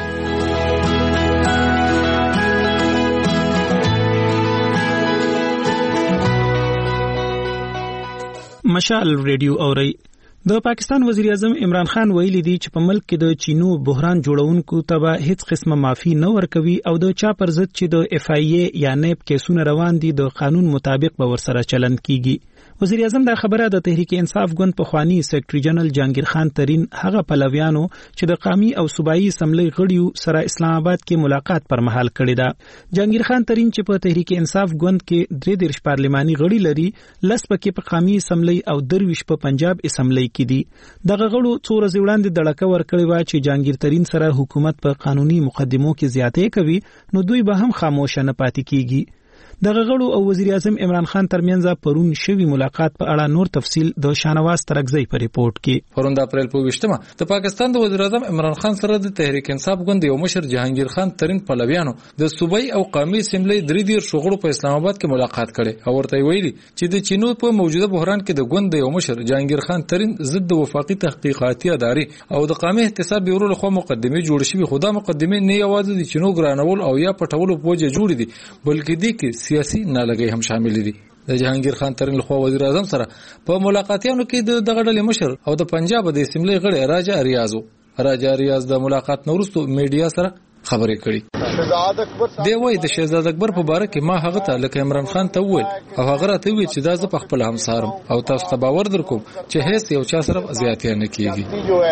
مشال ریډیو اورئ. د پاکستان وزیر اعظم عمران خان ویلي دی چې په ملک کې د چینو بحران جوړونکو ته به هیڅ قسمه معافي نه ورکوي او د چا پر ضد چې د اف آی ای یا نیب کیسونه روان دي د قانون مطابق به ورسره چلند کیږي. وزیر اعظم دا خبره د تحریک انصاف ګوند په خوانی سیکریټری جنرال جهانگیر خان ترین هغه پلویانو چې د قومي او صوبایي اسمبلی غړیو سره اسلام آباد کې ملاقات پر مهال کړی دا. جهانگیر خان ترین چې په تحریک انصاف ګوند کې درې دیرش پارلماني غړي لري، لس پکې په قومي اسمبلی او درویش په پنجاب اسمبلی کې دي. دغه غړو څو ورځې وړاندې دړکه ورکړې و چې جهانگیر ترین سره حکومت په قانوني مقدمو کې زیاتې کوي، نو دوی به هم خاموشه نه پاتې کیږي. د غړو او وزیر اعظم عمران خان ترمنځ پرون شوی ملاقات په اړه نور تفصیل د شانواز ترغزی په ریپورت کې. پرون د اپریل په ویشتمه د پاکستان د وزیر اعظم عمران خان سره د تحریک انصاف ګوند یو مشر جهانگیر خان ترین پلویانو د صوبای او قومي اسمبلی درې دیر شغړو په اسلام آباد کې ملاقات کړي او ورته ویلي چې د چینو په موجوده بحران کې د ګوند یو مشر جهانگیر خان ترین ضد د وفاقي تحقیقاتي ادارې او د قومي احتساب بیورو لخوا مقدمه جوړ شوی. خدا مقدمه نه یوازې د چینو ګرانول او یا پټولو په وجه جوړ دي بلکې دي کې سیاسي نالګي هم شامل دي. د جهانگیر خان ترین لخوا وزیر اعظم سره په ملاقاتونو کې د دغه ډلې مشر او د پنجاب د اسمبلی غړي راجا ریاض راجا ریاض د ملاقات نورستو میډیا سره خبرې کړي. دی وایي د شهزاد اکبر په باره کې ما هغه ته لکه عمران خان ته وویل او هغه راته وویل چې دا زه په خپل همسارم او تاسو ته باور درکوم چې هیڅ یو چا سره زیاتې نه کیږي.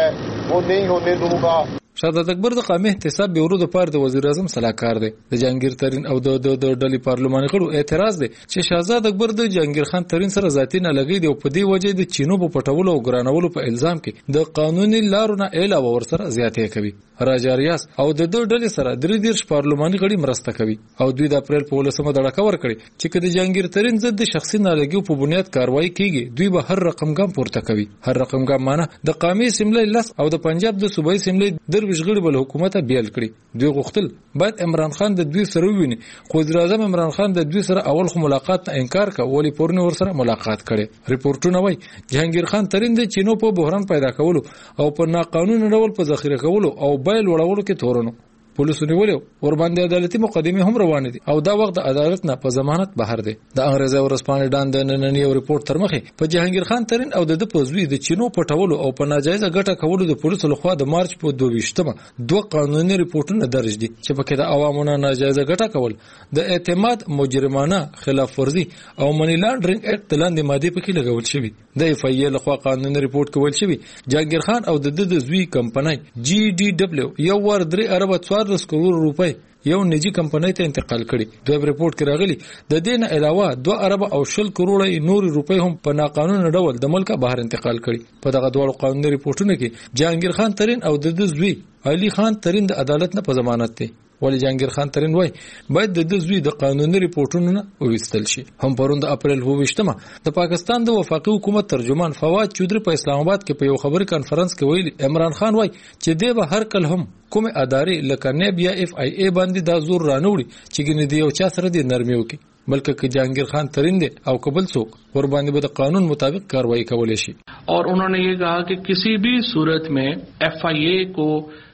شهزاد اکبر د قومي احتساب بیورو د پاره د وزیر اعظم صلاحکار دی. د جهانگیر ترین او د د ډلې پارلماني غړو اعتراض دی چې شهزاد اکبر د جهانگیر خان ترین سره ذاتی نه لګي دی او په دې وجه د چینو په پټولو او ګرانولو په الزام کې د قانوني لارو نه علاوه ور سره زیاتې کوي. راجا ریاض او د دوه ډلې سره درې دیرش پارلماني غړي مرسته کوي او دوی د اپریل په ولسمه دړه ور کړی چې کله جهانگیر ترین ضد د شخصي نالګي په بنیاد کاروایی کیږي دوی به هر رقم ګام پورته کوي. هر رقم ګام معنی د قومي اسمبلی لس او د پنجاب د صوبایي اسمبلی درویش غړي بل حکومت بیل کړي. دوی غوښتل باید عمران خان د دوی سره وویني خو وزیر اعظم عمران خان د دوی سره اول خو ملاقات ته انکار کا ولی پورنی ور سره ملاقات کړي. ریپورتونه وایي جهانگیر خان ترین د چینو په بحران پیدا کولو او په ناقانونه ډول په ذخیره کولو او بیل وړولو کې تورنو پولیسو نیولې ور باندې عدالتي مقدمه هم روانه دي او دا وخت د عدالت نه په ضمانت بهر دي. د انګريزي ورسپانې ډان د نننی ریپورت تر مخه په جهانگیر خان ترین او د پوزوی د چینو پټولو او په ناجایزه ګټه کولو د پولیسو لخوا د مارچ په دوه ویشتمه دوه قانوني ریپورتونه درج دي چې په کې د عوامو ناجایزه ګټه کول د اعتماد مجرمانه خلاف ورزي او منی لانډرینګ اکټ لاندې ماده په کې لګول شوی. د اف ای لخوا قانوني ریپورت کول شوی جهانگیر خان او د د زوی کمپنۍ جی ډي دبليو یو ور درې ارب څوارلس کروڑ روپۍ یو نجی کمپنۍ ته انتقال کړي. دوی ریپورت کې راغلي د دې نه علاوه دوه ارب او شل کروڑ نور روپۍ هم په ناقانونه ډول د ملک بهر انتقال کړي. په دغه دوه قانوني ریپورتونو کې جهانگیر خان ترین او د د زوی علي خان ترین د عدالت نه په ضمانت دي. ولی جهانگیر خان ترین وای باید د زوی د قانوني ریپورتونو نه وویستل شي. هم پرون د اپریل په ویشتمه د پاکستان د وفاقي حکومت ترجمان فواد چودري په اسلام آباد کې په یو خبري کانفرنس کې ویلي عمران خان وای چې دی به هر کله هم کوم ادارې لکه نیب یا اف ای ای باندې دا زور رانوړي چې ګنې دی یو چا سره دی نرمي وکي بلکې که جهانگیر خان ترین دی او قبل څوک ور باندې به د قانون مطابق کاروائی کولای شي. اور انہوں نے یہ کہا کہ کسی بھی صورت میں ایف آئی اے کو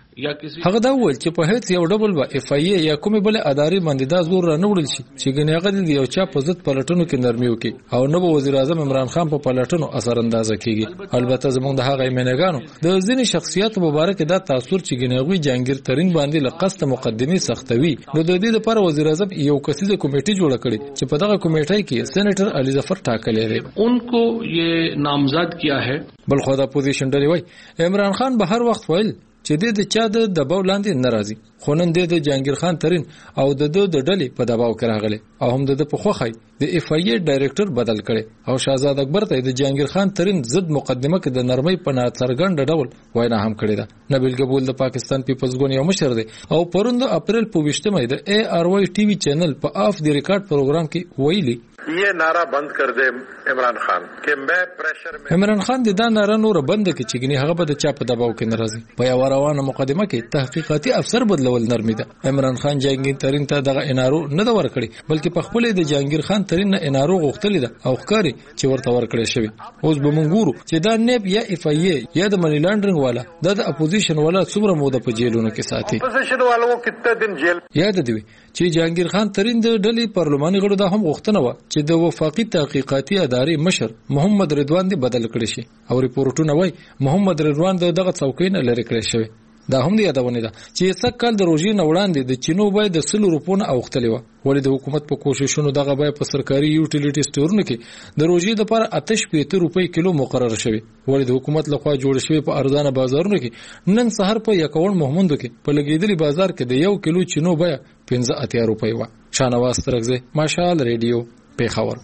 هغه دا وویل چې په هیڅ یو ډول به اف ای ای یا کومې بل ادارې باندې دا زور رانوړل شي چې ګنې هغه د یو چا په ضد پلټنو کې نرمي وکړي او نه به وزیر اعظم عمران خان په پلټنو اثر اندازه کیږي. البته زموږ د هغه ایمنګانو د ځینې شخصیت مبارک دا تاثیر چې ګنې غوي جهانگیر ترین باندې لقصد مقدمه سختوي نو د دې لپاره وزیر اعظم یو کسیزه کمیټه جوړ کړي چې په دغه کمیټه کې سېنیټر علي ظفر ټاکلې دي. ان کو یہ نامزد کیا ہے. بل خو دا اپوزیشن ډلې وای عمران خان به هر وخت ویل چې د چا د دباو لاندې ناراضي خو نن د جهانگیر خان ترین او د د ډلې په دباو کې راغلي او هم د په خوخای د اف ای ای ډایریکټر بدل کړي او شهزاد اکبر ته د جهانگیر خان ترین ضد مقدمه کې د نرمۍ په ناڅرګند ډول وینا هم کړې ده. نبیل قبول د پاکستان پیپلز ګوند یو مشر دی او پرون د اپریل په ویشتمه د ای آر واي ټي وي چینل په اف دی ریکارډ پروګرام کې ویلي یہ نعرہ بند کر دے عمران خان کہ میں پریشر میں عمران خان د دا نعرہ نور بند کړي چې ګنې هغه به د چا په دباو کې ناراضي. په یو روانه مقدمه کې تحقیقاتي افسر بدلول نرمي ده. عمران خان جهانگیر ترین ته دغه انارو نه د ور کړی بلکې په خپل د جهانگیر خان ترین نه انارو غوښتل ده او ښکاری چې ورته ور کړی شوی. اوس به مونږ ګورو چې دا نیب یا اف ای ای یا د منی لانډرینګ والا د اپوزیشن والا څومره موده په جیلونو کې ساتي. اپوزیشن والو کتنے دن جیل یاد دی چې جهانگیر خان ترین د ډلې پارلماني غړو دا هم غوښتنه و چې د وفاقي تحقیقاتي ادارې مشر محمد رضوان دی بدل کړي شي او ریپورتونه وای محمد رضوان دغه څوکۍ نه لری کړی شوی. دا هم دی یادونه ده چې څک کال د روزي نه وړاندې د چینو بای د سل روپونه اوختلی و ولې د حکومت په کوششونو دغه بای په سرکاري یوټیلیټي سټورونو کې د روزي د لپاره آتش پېته روپۍ کیلو مقرر شوی ولې د حکومت لخوا جوړ شوی په ارزانه بازارونو کې نن سحر په یکون محمود کې په لګیدلی بازار کې د یو کیلو چینو بای پنځه اتیا روپۍ و. شانواز ترغزه ماشال ریډیو پیښور.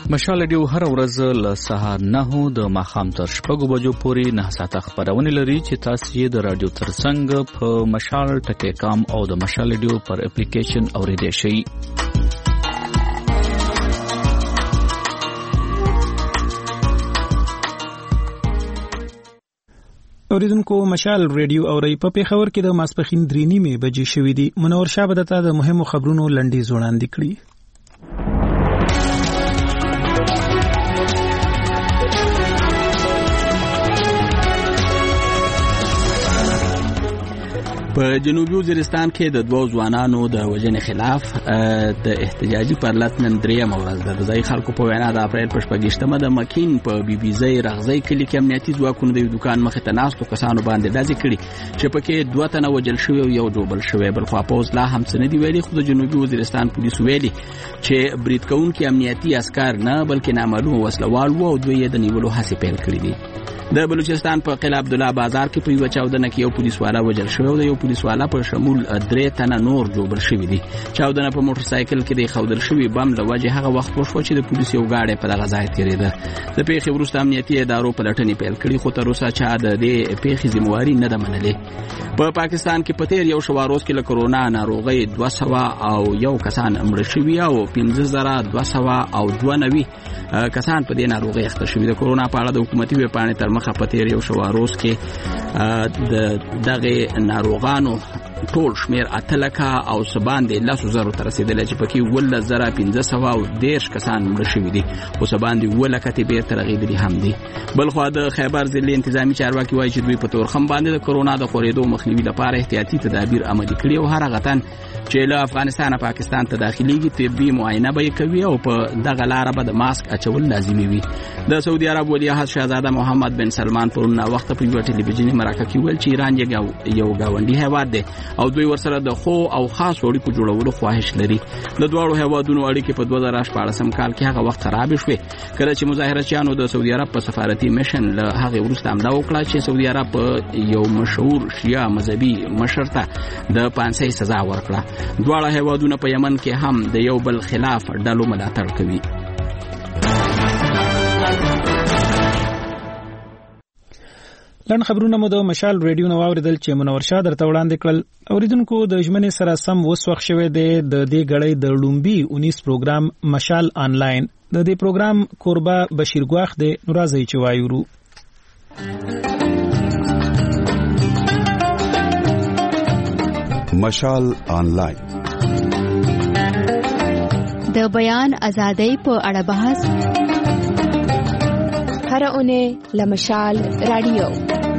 مشال ډیو هر ورځ له سهار نه د ماښام تر شپږو بجو پورې نه ساعته خبرونه لري چې تاسو یې د رادیو ترڅنګ په مشال ټکی کام او د مشال ډیو پر اپلیکیشن اوریدئ شئ. اوریدونکو مشال ریډیو اوري په پیښور کې د ماسپخین درې نیمې بجې شوې دي. منور شاه به دته د مهمو خبرونو لنډیز وړاندې کړي. په جنوبي وزیرستان کې د دوو ځوانانو د وژنې خلاف د احتجاجي پرلط نن درېیمه ورځ ده. د ځایي خلکو په وینا د اپریل په شپږیشتمه د مکین په بي بي ځای رغځی کلي کې امنیتي ځواکونو د یو دوکان مخې ته ناستو کسانو باندې ډزې کړي چې پکې دوه تنه وژل شوي او یو ډوبل شوی. بلخوا پوځ لا هم څه نه دي ویلي، خو د جنوبي وزیرستان پولیسو ویلي چې برید کوونکي امنیتي عسکر نه بلکې نامعلومه وسلوال وو او دوی یې د نیولو هڅې پیل کړي دي. د بلوچستان په قلعه عبدالله بازار کې په یو چاودنه کې یو پولیس والا وژل شوی او د یو پولیس والا په شمول درې تنه نور جوړ شوی دي. چاودنه په موټر سایکل کې د خودل شوی بم له وجه هغه وخت وشو چې د پولیس یو گاډي په دغه ځای تیریده. د پیښې وروسته امنیتي ادارو پلټنې پیل کړې، خو تر اوسه چا د دې پیښې ذمہواری نه ده منلې. په پاکستان کې په تیر یو شوار روز کې له کرونا ناروغي دوه سوه او یو کسان مړ شوي او پنځه زره دوه سوه او دوه نوي کسان په دې ناروغي اخته شوي. د کرونا په اړه د حکومتي ویبپاڼې تر مخه په تیر یو شوار روز کې د دغه ناروغانو ټول شمیر اتلکه او سباندې لاسو زرو ته رسیدلی چې پکې ولس زره پنځه سوه او دېرش کسان مړه شوي دي، خو سباندې اووه لکه تې بیرته رغېدلي هم دي. بلخوا د خیبر ضلع انتظامي چارواکي وایي چې دوی په تورخم باندې د کرونا د خورېدو مخنیوي لپاره احتیاطي تدابیر عملي کړي او هر هغه تن چې له افغانستانه پاکستان ته داخليږي طبي معاینه به یې کوي او په دغه لاره به د ماسک اچول لازمي وي. د سعودي عرب ولیعهد شهزاده محمد بن سلمان پرون وخت په یو ټلویزیوني مرکه کې ویل چې ایران یو گاونډي هیواد دی او دوی ورسره د خو او خاص اړیکو جوړولو خواهش لري. د دواړو هیوادونو اړیکې په دوه زره شپاړسم کال کې هغه وخت خراب شوې کله چې مظاهرچیانو د سعودي عرب په سفارتي میشن له هغه وروسته امدا وکړه چې سعودي عرب په یو مشهور شیعه مذهبي مشر ته د پانسۍ سزا ورکړه. دواړه هیوادونه په یمن کې هم د یو بل خلاف ډلو ملاتړ کوي. لن خبرونه مو د مشال ریډیو نو اوریدل چې منور شاه درته وړاندې کړل. اوریدونکو د ژمنې سره سم وس وخت شوه د دې غړې د لومبي اونیس پروګرام مشال آنلاین. د دې پروګرام قربا بشیر ګواخ د نورازي چوایورو. مشال آنلاین د بیان ازادۍ په اړه بحث هر اونۍ لمشال رادیو.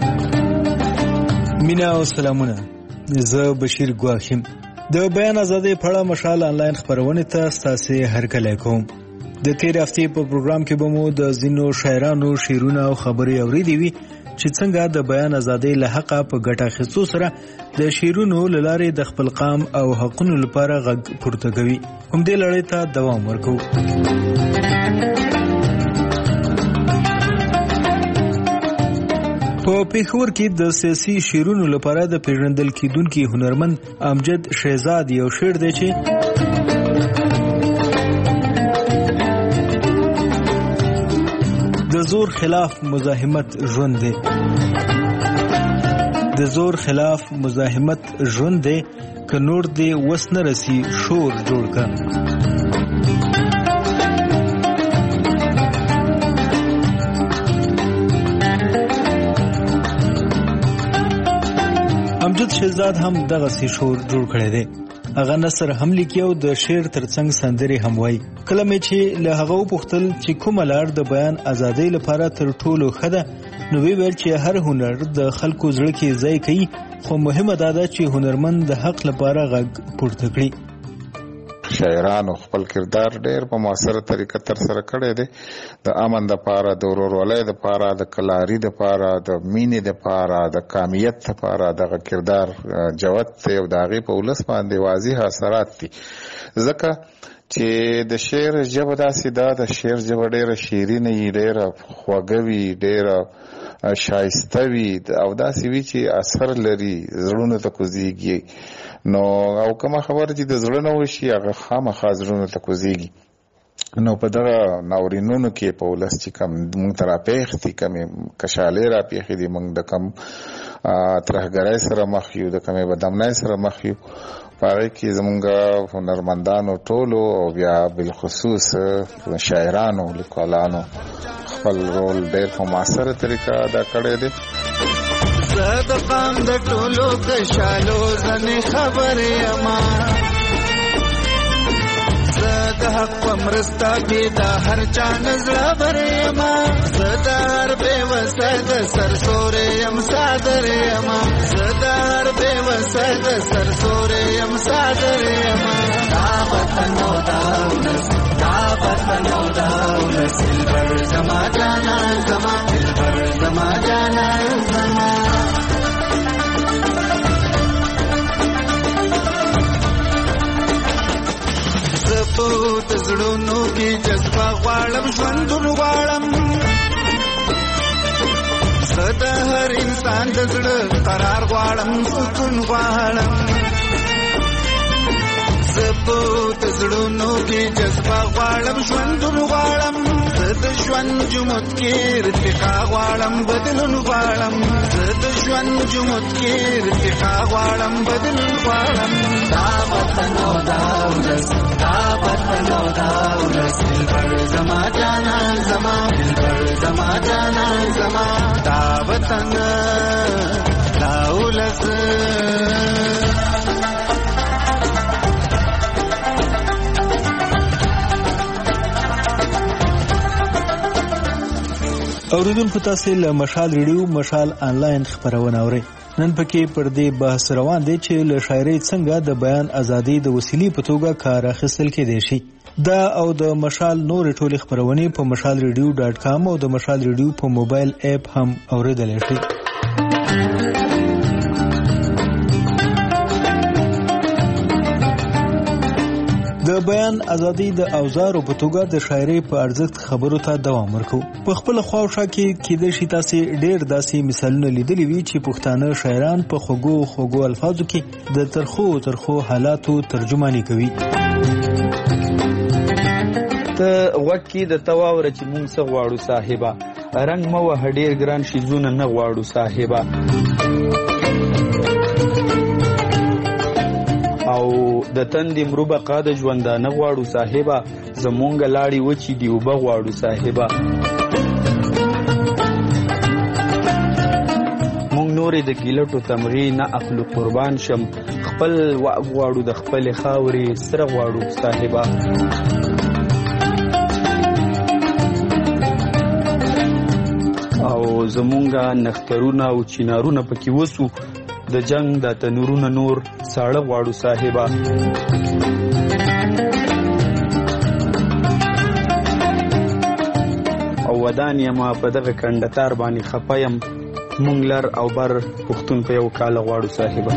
مینا او سلامونه، زه بشیر ګواخیم. د بیان ازادۍ په اړه مشال آنلاین خبرونه ته ستاسو هرکلی کوم. د تیر هفته په پروګرام کې به مو د زینو شاعرانو شعرونه او خبري اوریدي وي چې څنګه د بیان ازادۍ له حقه په ګټه اخیستو سره د شعرونو له لارې د خپل قام او حقونو لپاره غږ پورته کوي. همدې لړۍ ته دوام ورکوو. په پیښور کې د سیاسي شعرونو لپاره د پیژندل کېدونکي هنرمند امجد شهزاد یو شعر دی چې د زور خلاف مزاحمت ژوند دی، د زور خلاف مزاحمت ژوند دی، که نور دی وس نه رسی شور جوړ کا. امجد شهزاد هم دغه سی شور جوړ کړی دی. هغه نثر هم لیکي او د شعر ترڅنګ سندرې هم وایي. کله مې چې له هغه وپوښتل چې کومه لار د بیان ازادۍ لپاره تر ټولو ښه ده، نو وی ویل چې هر هنر د خلکو زړه کې ځای کوي، خو مهمه دا ده چې هنرمند د حق لپاره غږ پورته کړي. شاعرانو خپل کردار ډېر په موثره طریقه تر سره کړی دی. د امن د پاره، د ورورولۍ د پاره، د کلاري د پاره، د مینې د پاره، د کامیت د پاره دغه کردار جوت دی او د هغې په ولس باندې واضح اثرات دي. ځکه چې د شعر ژبه داسې ده، د شعر ژبه ډېره شیرینه وي، ډېره خوږه وي، ډېره شایسته وي او داسې وي چې اثر لري، زړونو ته کوزېږي. نو او کومه خبره چې د زړه نه وشي هغه خامخا زړونو ته کوزېږي. نو په دغه ناورینونو کې په ولس چې کم موږ ته راپېښ دي کمې کشالې راپېښې دي موږ د کم ترهګرۍ سره مخ یو د کمې بدامنۍ سره مخ یو په هغې کې زموږ هنرمندانو ټولو او بیا بالخصوص شاعرانو لیکوالانو خپل رول ډېر په مؤثره طریقه ادا کړی دی. زه د قام د ټولو کشالو ځنې خبر یما زه د حق په مرسته کې د هر چا نزړه بر یما زه د هر بېوسه د سرسورې یم صادر یما زه د هر بېوسه د سرسورې یم صادر یما دا وطن او دا ولس دا وطن او دا ولس دلبر زما جانا زما دلبر زما جانا زما زپوت زړونو کې جذبه غواړم ژوندون غواړم زه د هر انسان د زړه قرار غواړم سکون غواړم زپوت زړونو کې جذبه غواړم ژوندون غواړم زه د ژوند جمود کې ارتقا غواړم بدلون غواړم زه د ژوند جمود کې ارتقا غواړم بدلون غواړم دا وطن او دا ولس دا وطن او دا ولس دلبر زما جانا زما دلبر زما جانا زما دا وطن دا ولس. اوریدونکو تاسو له مشال ریډیو مشال آنلاین خبرونه اورئ. نن پکې پر دې بحث روان دی چې له شاعرۍ څنګه د بیان ازادي د وسیلې په توګه کار اخیستل کېدای شي. دا او د مشال نور ټولې خبرونه په مشال ریډیو ډاټ کام او د مشال ریډیو په موبایل اپ هم اوریدل شي. د بیان ازادي د اوزارو په توګه د شاعرۍ په ارزښت خبرو ته دوام ورکو. په خپل خواوشا کې کېدای شي تاسو ډېر داسې مثالونه لیدلي وي چې پښتانه شاعران په خوږو خوږو الفاظو کې د ترخو ترخو حالاتو ترجمانی کوي. ته وکی د تواور چې مونږ څه غواړو صاحبہ رنگ مو هډیر ګران شي زونه نه غواړو صاحبہ او د تندې مربقه د ژوندانه غواړو صاحبہ زمونږ لاړې وچی دی وب غواړو صاحبہ مونږ نورې د ګیلټو تمغې نه خپل قربان شم خپل غواړو د خپل خاورې سره غواړو صاحبہ او زمونږه نخترونه او چینارونه پکې وسو د جنگ د تنورونه نور ساړه غواړو صاحبہ او ودان یما په دغه کندتار باندې خپایم مونږ لر او بر پښتون په یو کال غواړو صاحبہ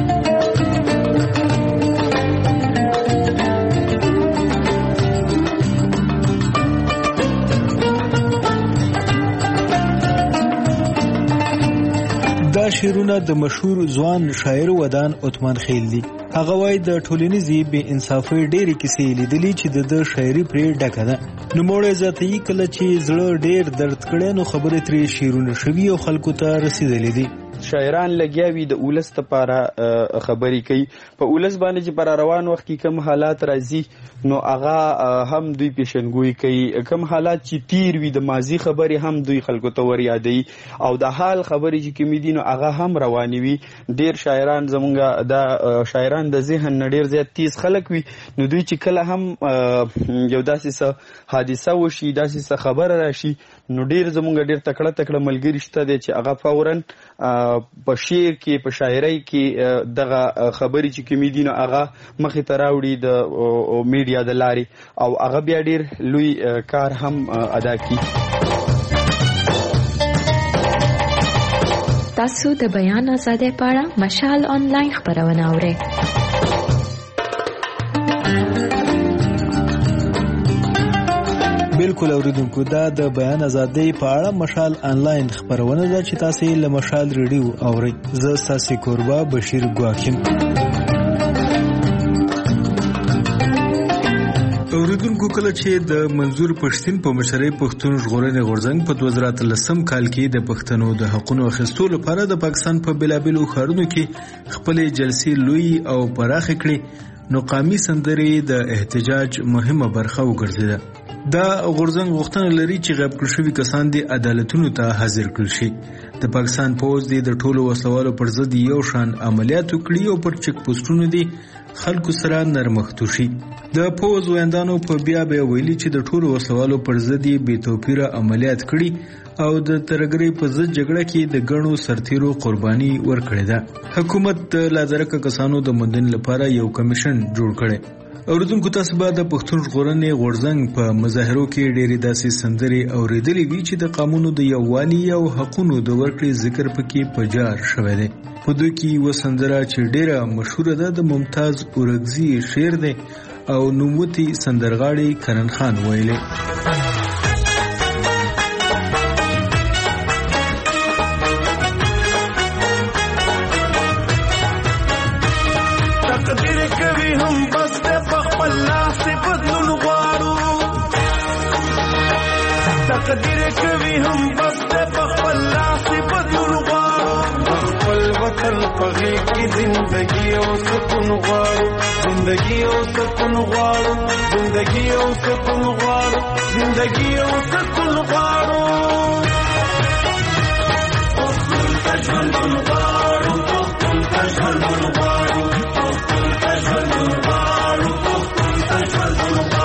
دا شعرونه د مشهور ځوان شاعر ودان عثمان خیل دي. هغه وایي د ټولنیزې بې انصافۍ ډېرې کیسې لیدلي چې د ده شاعري پرې ډکه ده. نوموړی زیاتوي کله چې زړه ډېر درد کړی نو خبرې ترې شعرونه شوي او خلکو ته رسېدلې دي. شاعران لګیاوي د اولس لپاره خبرې کوي په اولس باندې چې پر روان وخت کې کوم حالات راځي نو هغه هم دوی پیشنګوي کوي کوم حالات چې تیر وي د ماضي خبرې هم دوی خلکو ته ور یادوي او د حال خبرې چې کوم دي نو هغه هم رواني وي. ډیر شاعران زمونږ د شاعران د ذهن ډیر زیات تیز خلک وي نو دوی چې کله هم یو داسې حادثه وشي داسې خبره راشي نو ډیر زمونږ ډیر تکړه تکړه ملګری شته دي چې هغه فورا په شعر کې په شاعرۍ کې دغه خبرې چې کومې دي نو هغه مخې ته راوړي د میډیا د لارې او هغه بیا ډیر لوی کار هم ادا کوي. تاسو د بیان آزادۍ په اړه مشال آنلاین خبرونه اورئ. بالکل اوریدونکو دا د بیان ازادۍ په اړه مشال آنلاین خبرونه ده چې تاسو له مشال ریډیو اورئ. زه ستاسو کوربه بشیر ګواکیم. اوریدونکو کله چې د منظور پښتين په مشرۍ پښتون ژغورنې غورځنګ په دوه زره اتلسم کال کې د پښتنو د حقوقو اخیستو لپاره د پاکستان په بلابلو ښارونو کې خپل جلسې لوی او پراخ کړي نو قامي سندرې د احتجاج مهمه برخه وګرځیده. دا غورځنګ غوښتنه لري چې غیب کړل شوي کسان د عدالتونو ته حاضر کړل شي. د پاکستان پوز د ټولو وسلوالو پر ضد یو شان عملیات وکړي او پر چک پوسټونو دي خلکو سره نرمښت وشي. د پوز ویندانو په بیا بیا ویلي چې د ټولو وسلوالو پر ضد بې توپیره عملیات کړي او د ترګرۍ په ضد جګړه کې د ګڼو سرتیرو قرباني ورکړې ده. حکومت د لازرکه کسانو د موندنې لپاره یو کمیشن جوړ کړي. اوریدونکو تاسو به د پښتون ژغورنې غورځنګ په مظاهرو کې ډېرې داسې سندرې اوریدلې وي چې د قانونو د یووالي او حقونو د ورکړې ذکر پکې په جار شوی دی. په دوی کې یوه سندره چې ډېره مشهوره ده د ممتاز اورکزي شعر دی او نوموتی سندرغاړي کرن خان ویلې. تقدیر کوي هم بس په خپل لاس بدلون غواړو خپل وطن په غېږ کې زندګي او سکون غواړو زندګي او سکون غواړو زندګي او سکون غواړو زندګي او سکون غواړو پښتون ته ژوندون غواړو پښتون ته ژوندون غواړو پښتون ته ژوندون غواړو پښتون ته ژوندون غواړو.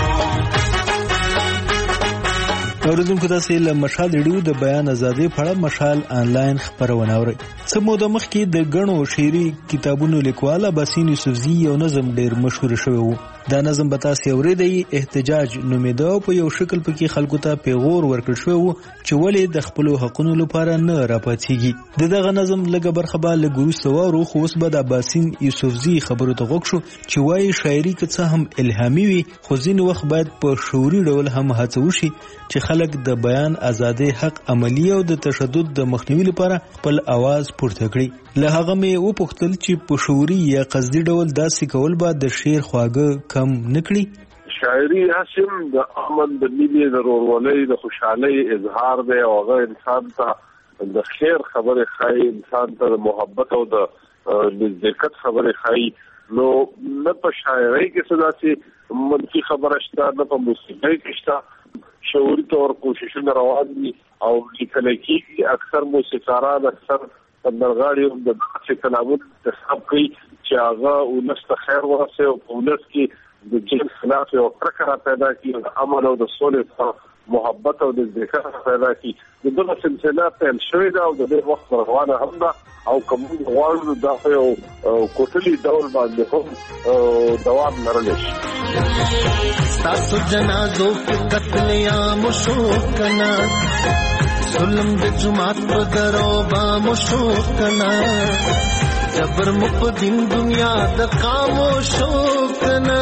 اوریدونکو تاسو له مشال ریډیو د بیان ازادي په اړه مشال آنلاین خبرونه اورئ. څه موده مخکې د غنو شعري کتابونو لیکوال باسین یوسفزي یو نظم ډیر مشهور شوی وو. دا نظم به تاسو اوریدئ احتجاج نومیده او په یو شکل پکې خلکو ته پیغور ورکړ شوی وو چې ولې د خپل حقوقو لپاره نه راپاتېږي. دغه نظم لږه برخه به له ګورو سوارو خو اوس به د باسین یوسفزي خبرو ته غوږ شو چې وایي شاعري که څه هم الهامي وي خو ځینې وخت باید په شعوري ډول هم هڅه وشي چې خلک د بیان ازادي حق عملی او د تشدد د مخنیوي لپاره خپل आवाज پورته کړي. له هغه مې وپوښتل چې په شعوري یا قصدي ډول داسې کول به د شعر خواږه کم نه کړي. شاعري هڅم د امن د مینې د ورورولۍ د خوشحالۍ اظهار دی او هغه انسان ته د خیر خبره ښایي انسان ته د محبت او د نزدېکت خبره ښایي. نو نه په شاعرۍ کې څه داسې منفي خبره شته نه په موسیقۍ کې شته. شعوري طور کوششونه روان دي او لیکل کېږي. اکثر موسیقاران اکثر سندرغاړي هم د داسې کلامونو انتخاب کوي چې هغه ولس ته خیر ورسوي او په ولس کې د جنس خلاف یو کرکه را پیدا کړي د امن او د سولې سره محبت او د ذکر پیدا کړي. دغه سلسله پیل شوې ده او د دې وخت روانه هم ده او کوم غواړو دا یو کوټلي ډول باندې هم دوام لرلی شي. تاسو جنازو کې قتل عام شو کنا ظلم د جماعت په درو با مشو کنا جبر مپ دین دنیا د خاموشو کنا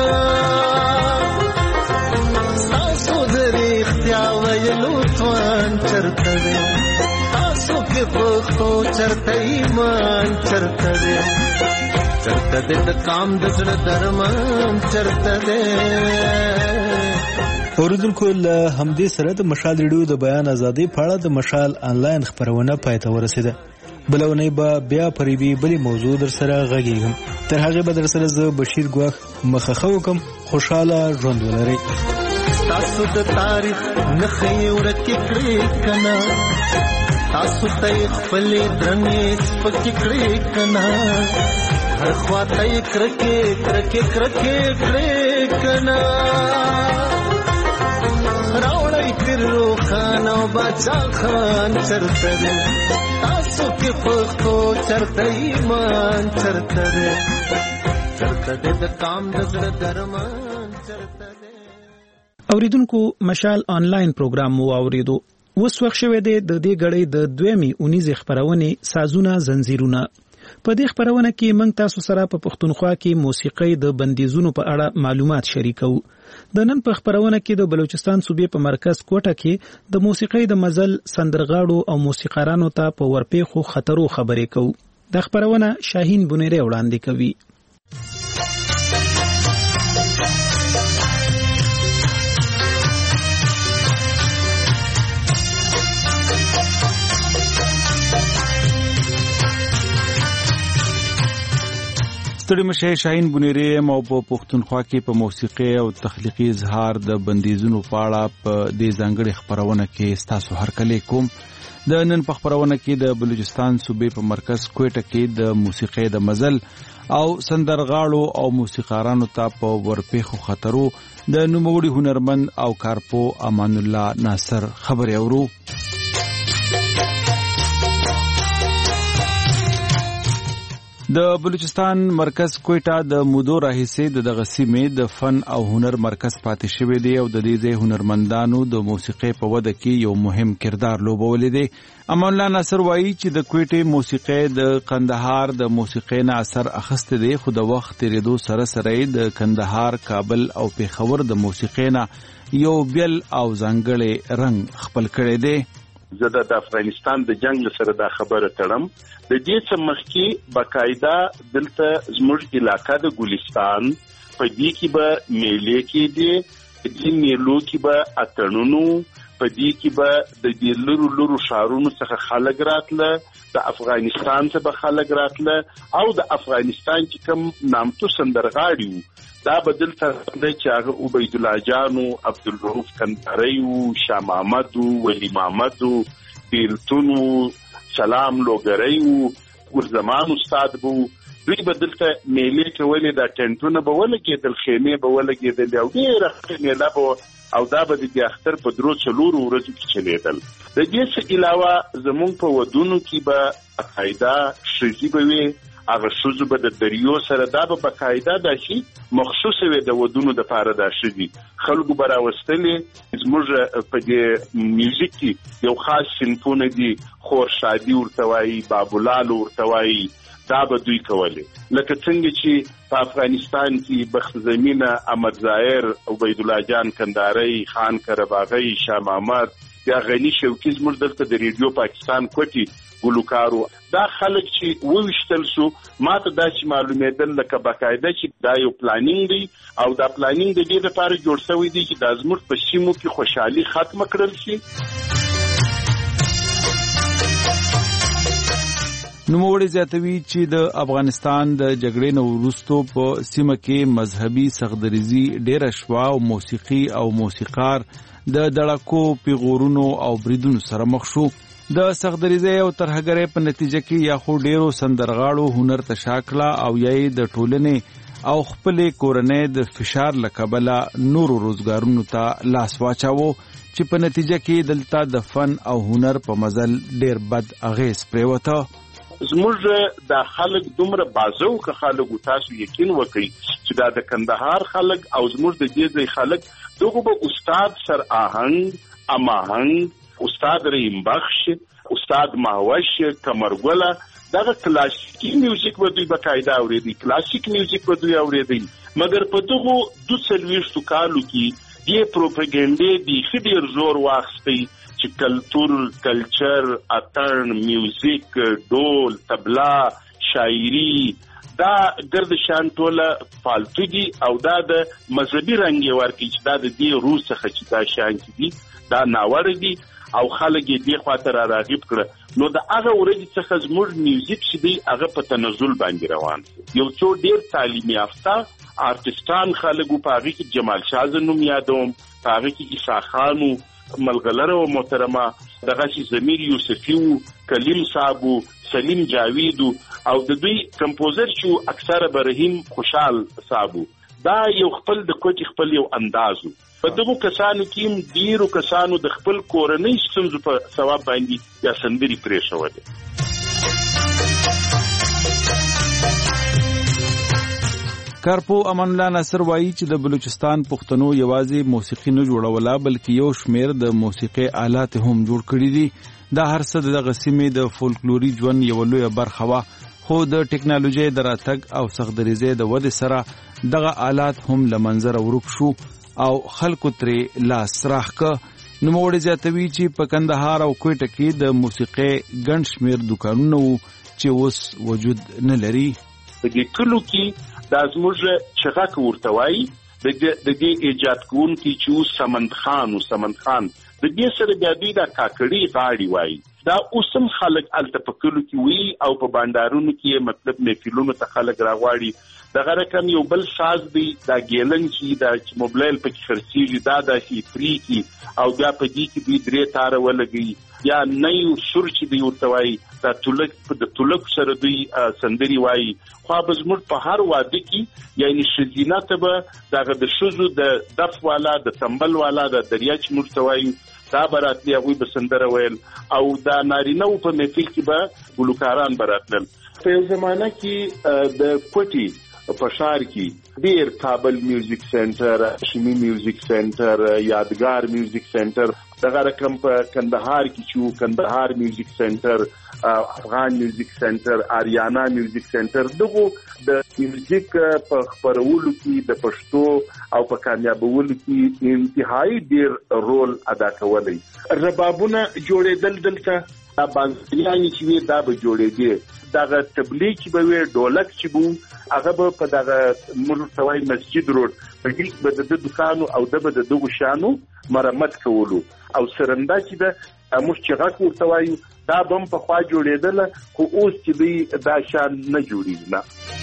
تاسو درې اختیار ویلو توان چرته دي تاسو کې پختو چرته ایمان چرته دي چرته دې د کام د زړه درمان چرته دي. اوریدونکو له همدې سره د مشال ریډیو د بیان ازادي په اړه د مشال آنلاین خبرونه پای ته ورسیده. بلونه به بیا پریبي بلې موضوع در سره غږیږم. تر هغه به در سره زه بشیر ګواخ مخخه وکم. خوشاله ژوند ولرئ. تاسو د تاریخ نخې ورکې کړې کنا تاسو ته خپل درنې سپکې کړې کنا هر خواته کرکې کرکې کرکې کړې کنا راوړی تیرو خان او باچا خان چرته دی تاسو کې پښتو چرته ایمان چرته دی چرته دی د کام د زړه درمان چرته دی. اوریدونکو مشال آنلاین پروګرام مو اوریدو. اوس وخت شوه دی د دې غړې د دویمې اونیزې خبرونه سازونه زنجیرونه. په دې خبرونه کې موږ تاسو سره په پښتونخوا کې موسیقي د بندیزونو په اړه معلومات شریکو. د نن په خبرونه کې د بلوچستان صوبې په مرکز کوټه کې د موسیقي د مزل سندرغاړو او موسیقارانو ته په ورپېخو خطرو خبرې کوو. د خبرونه شاهین بنيري وړاندې کوي. ستړي مشه شاهین بنيري مو په پښتونخوا کې په موسیقي او تخلیقي اظهار د بندیزونو په اړه په دې ځانګړي خبرونه کې ستاسو هرکلی کوم. د نن په خبرونه کې د بلوچستان صوبې په مرکز کوټه کې د موسیقي د مزل او سندرغاړو او موسیقارانو ته په ورپېخو خطرو د نوموړي هنرمند او کارپو امان الله ناصر خبرې اورو. د بلوچستان مرکز کوټه د مودو راهیسې د دغه سیمې د فن او هنر مرکز پاتې شوی دی او د دې ځای هنرمندانو د موسیقۍ په وده کې یو مهم کردار لوبولی دی. امان الله ناصر وایي چې د کوټې موسیقۍ د قندهار د موسیقۍ نه اثر اخیستی دی، خو د وخت تېرېدو سره سره د کندهار، کابل او پېښور د موسیقۍ نه یو بیل او ځانګړی رنګ خپل کړی دی. زه د افغانستان د جنگ سره دا خبره تړم. د دې څخه مخکې باقاعده دلته زموږ علاقه د ګلستان په دې کې به میلې کېدې، په دې میلو کې به اتڼونو، په دې کې به د دې لرو لرو ښارونو څخه خلک راتله، د افغانستان څخه خلک راتله او د افغانستان چې کوم نامتو سندرغاړي وو دا بدل تر چې هغه عبید الله جانو، عبدالرؤف کندهاری وو، شاه محمد وو، ولی محمد وو، بیلتون وو، سلام لوګری وو، ګورزمان استاد وو. دوی بدل ته میلې کولې، دا ټنټونه به ولګېدل، خیمې به ولګېدل او ډېره ښه میله به او دا به د اختر په درو څلورو ورځو کې چلېدل. د دې څخه علاوه زموږ په ودونو کې به باقاعده ښځې به وي، هغه ښځو به د دریو سره دا به باقاعده داسې مخصوصه وي د ودونو دپاره دا ښځې خلکو به راوستلې. زموږ په دې میوزیک کې یو خاص صنفونه دي، خورشادي ورته وایي، بابولال ورته وایي، دا به دوی کولې. لکه څنګه چې په افغانستان کې بخت زمینه، احمد ظاهر، عبید الله جان کندهاری، خان کرباغی، شاه محمد، یا غنی شوقي زموږ دلته د ریډیو پاکستان کوټي ګلوکارو، دا خلک چې وویشتل شو ماته داسې معلومېدل لکه باقاعده چې دا یو پلانینګ دی او دا پلانینګ د دې لپاره جوړ شوی دی چې دا زموږ په سیمو کې خوشحالي ختمه کړل شي. نوموړی زیاتوي چې د افغانستان د جګړې نه وروسته په سیمه کې مذهبي سختدریزي ډېره شوه او موسیقي او موسیقار د دړکو، پیغورونو او بریدونو سره مخ شو. د سختدریزۍ او ترهګرۍ په نتیجه کې یا خو ډېرو سندرغاړو هنر ته شا کړه او یا یې د ټولنې او خپلې کورنۍ د فشار له کبله نورو روزګارونو ته لاس واچاوه چې په نتیجه کې دلته د فن او هنر په مزل ډېر بد اغېز پرېوته. زموږ دا خلک دومره بازو که خلکو تاسو یقین وکړئ چې دا د کندهار خلک او زموږ د دې ځای خلک دغه به استاد سر آهنګ، اماهنګ، استاد رحیم بخش، استاد مهوش، کمرګله، دغه کلاسیکي میوزیک به دوی باقاعده اورېدی، کلاسیک میوزیک به دوی اورېدی. مګر په دغو دوه څلوېښتو کالو کې دې پروپاګنډې بیخي ډېر زور واخیستی چې کلتور، کلچر، اتڼ، میوزیک، ډول، تبلا، شاعري دا ګرد شان ټوله فالتو دي او دا د مذهبي رنګ یې ورکړي چې دا د دې روح څخه چې دا شان دي دا ناوړه دي او خلک یې دې خواته را راغب کړه. نو د هغه ورځې څخه زموږ میوزیک چې دی هغه په تنزل باندې روان دی. یو څو ډېر تعلیم یافته آرټسټان خلک وو، په هغې کې جمال شاه زه نوم یادوم، په هغې کې عیسی خان وو، ملغلره و محترمه، دغسې ضمیر یوسفي وو، کلیم صاحب وو، سلیم جاوید وو او د دوی کمپوزر چې وو اکثره به رحیم خوشحال صاحب وو. دا یو خپل د کوټې خپل یو انداز وو. په دغو کسانو کې هم ډېرو کسانو د خپل کورنۍ ستونزو په ثواب باندې یا سندرې پرېښودې. کارپو امان الله ناصر وایي چې د بلوچستان پښتنو یوازې موسیقي نه جوړوله بلکې یو شمیر د موسیقي آلات هم جوړ کړي دي. دا هر څه د دغه سیمې د فولکلوري ژوند یوه لویه برخه وه، خو د ټکنالوژۍ د راتګ او سختدریزۍ د ودې سره دغه آلات هم له منځه ورک شو او خلکو ترې لاس راح که. نوموړی زیاتوي چې په کندهار او کوټه کې د موسیقۍ ګڼ شمیر دوکانونه وو چې اوس وجود نه لري. په دې کلو کې دا زموږ چغک ورته وایي، د دې ایجاد کوونکي چې اوس سمند خان و سمند خان د دې سره بیا دوی دا کاکړي غاړي وایي. دا اوس هم خلک هلته په کلو کې وي او په بانډارونو کې مطلب محفلونو ته خلک راغواړي. دغه رقم یو بل ساز دی دا ګیلن چې دا چې موبایل پکې خرڅیږي دا د شي فری کی او بیا په دې کې دوی درې تار ولګي یا نه یو سور چې دی ورته وایي دا تلک په تلک سره دوی سندري وایي خو به زموږ په هر واده کې یعنی شذینه ته به دغه د شذو د دف والا د تنبل والا د دریاچ مرتوي دا براتلی هغه به سندره ویل او دا نارینه په محفل کې به ګلوکاران براتل په زمانہ کې د کوټي په شهر کې ډیر کابل میوزیک سنټر، شمی میوزیک سنټر، یادګار میوزیک سنټر، دغه رقم په کندهار کې چې کندهار میوزیک سنټر، افغان میوزیک سنټر، آریانا میوزیک سنټر، دغه د میوزیک په خبرولو کې د پښتو او په کامیابولو کې انتهایی ډیر رول ادا کولی. ربابونه جوړېدل دلته باندې چې دا به جوړېږي دغه تبلیغ چې به وي ډولک چې بو هغه به په دغه مرتوی مسجد روډ په کې به د دکانو او د به د دغو شانو مرمت کولو او سرنده چې د موږ چې غاک مرتوی دا بم په خوا جوړېدل خو اوس چې دی دا شان نه جوړېږي نه.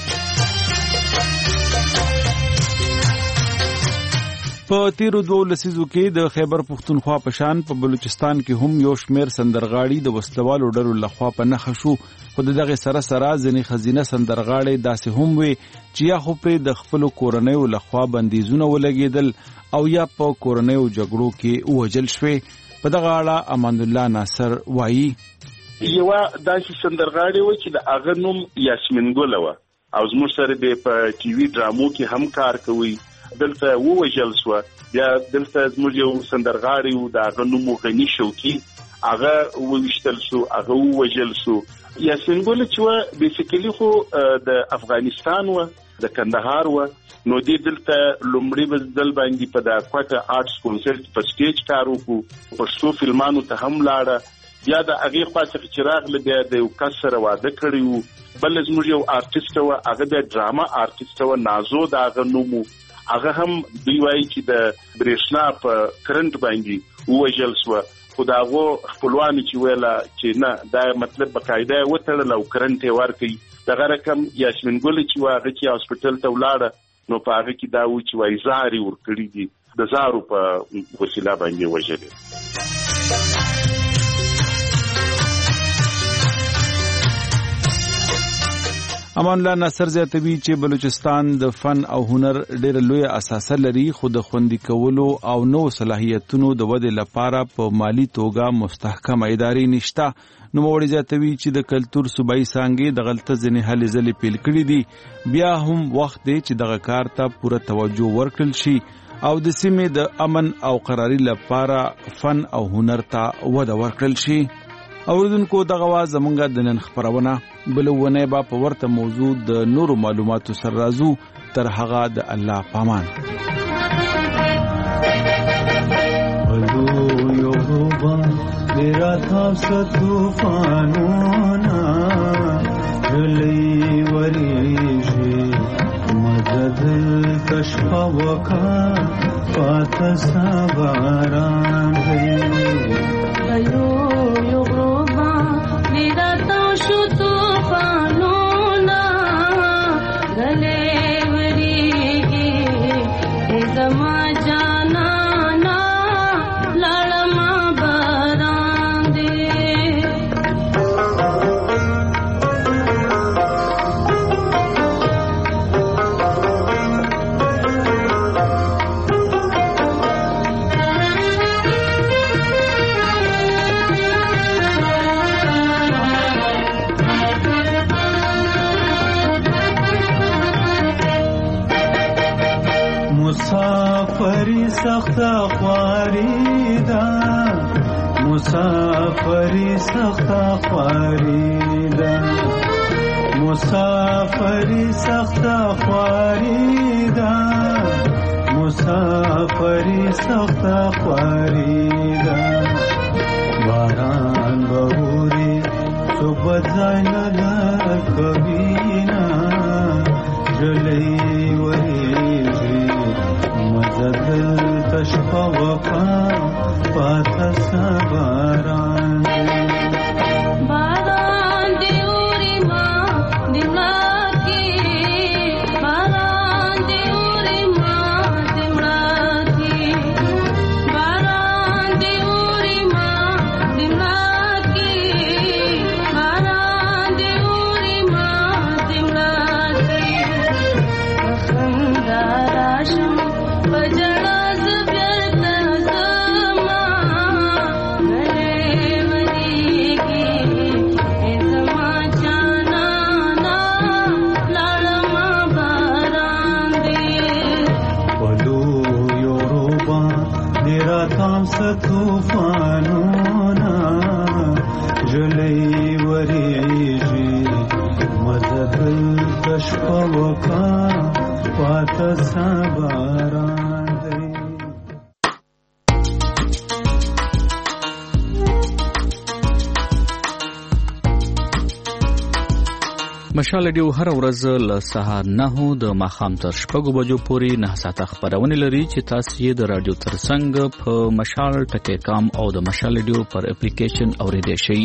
په تیرو دوه لسیزو کې د خیبر پختونخوا په شان په بلوچستان کې هم یو شمیر سندرغاړي د وسلوالو ډلو لخوا په نښه شو خو دغه سره سره ځینې خزینه سندرغاړي داسې هم وي چې یا خو پرې د خپل کورنیو لخوا بندیزونه ولګېدل او یا په کورنیو جګړو کې وژل شوي. په دغه اړه امان الله ناصر وایي یو داسې سندرغاړي و چې د هغه نوم یاسمین ګل و او زموږ سره د په ټي وي ډرامو کې هم کار کوي. دلته ووژل شو بیا دلته زموږ یو سندرغاړي و د هغه نوم غني شوکي هغه وویشتل شو هغه ووژل شو. یاسین ګل چې و بیسیکلی خو د افغانستان و د کندهار و نو دې دلته لومړی بزدل باندې په د کوټه آرټس کنسرت په سټیج کار وکړو پښتو فلمانو ته هم لاړه بیا د هغه خاصه چراغ له بیا د یو کس سره واده کړیو بل زموږ یو آرټیست و هغه د ډراما آرټیست و نازو د هغه نومو هغه هم دوی وایي چې د برېښنا په کرنټ باندې ووژل شو خو د هغو خپلوانو چې ویله چې نه دا مطلب بقاعده یې وتړل او کرنټ یې ورکوي دغه رقم یاسمین ګل چې و هغه چې هاسپټل ته ولاړه نو په هغه کې دا و چې وایي زاري ورکړي دي د زارو په وسیله باندې وژلې. امان الله ناصر زیاتوي چې بلوچستان د فن او هنر ډېر لوی اساسه لري خو د خوندي کولو او نو صلاحیتونو د ودې لپاره په مالی توګه مستحکم ادارې نشته. نو موړي زیاتوي چې د کلتور صوبایي څانګې د غلطه ځنې هلې ځلې پیل کړي دي بیا هم وخت دی چې دغه کار ته پوره توجه ورکړل شي او د سیمې د امن او قراري لپاره فن او هنر ته وده ورکړل شي. اوریدونکو دغه وا زمونږ د نن خبرونه بلونه با په ورته موضوع د نورو معلوماتو سره راځو تر هغه د الله پامان. بلو یو روبا میرا تاس طوفانونا جلی وریجی مدد کشفا وکا پات سباران ہے بلو مسافری سخت خواری دا مسافری سخت خواری دا مسافری سخت خواری دا مسافری سخت خواری دا باران بهوري صبح زاین لکوینا جلی وریجی مزدل تشفا وفا پاتا سباران باران دیوری ما دیولا کی باران ستوفانونا جلی وریجی مدد تشپوکا پات سباران دی. مشال ډیو هر ورځ له سهار نهو د ماښام تر شپږو بجو پورې نه ساعته خبرونه لري چې تاسو یې د رادیو ترڅنګ په مشال ټکی کام او د مشال ډیو پر اپلیکیشن اوریدئ شئ.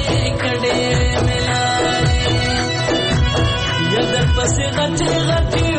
غټي غټي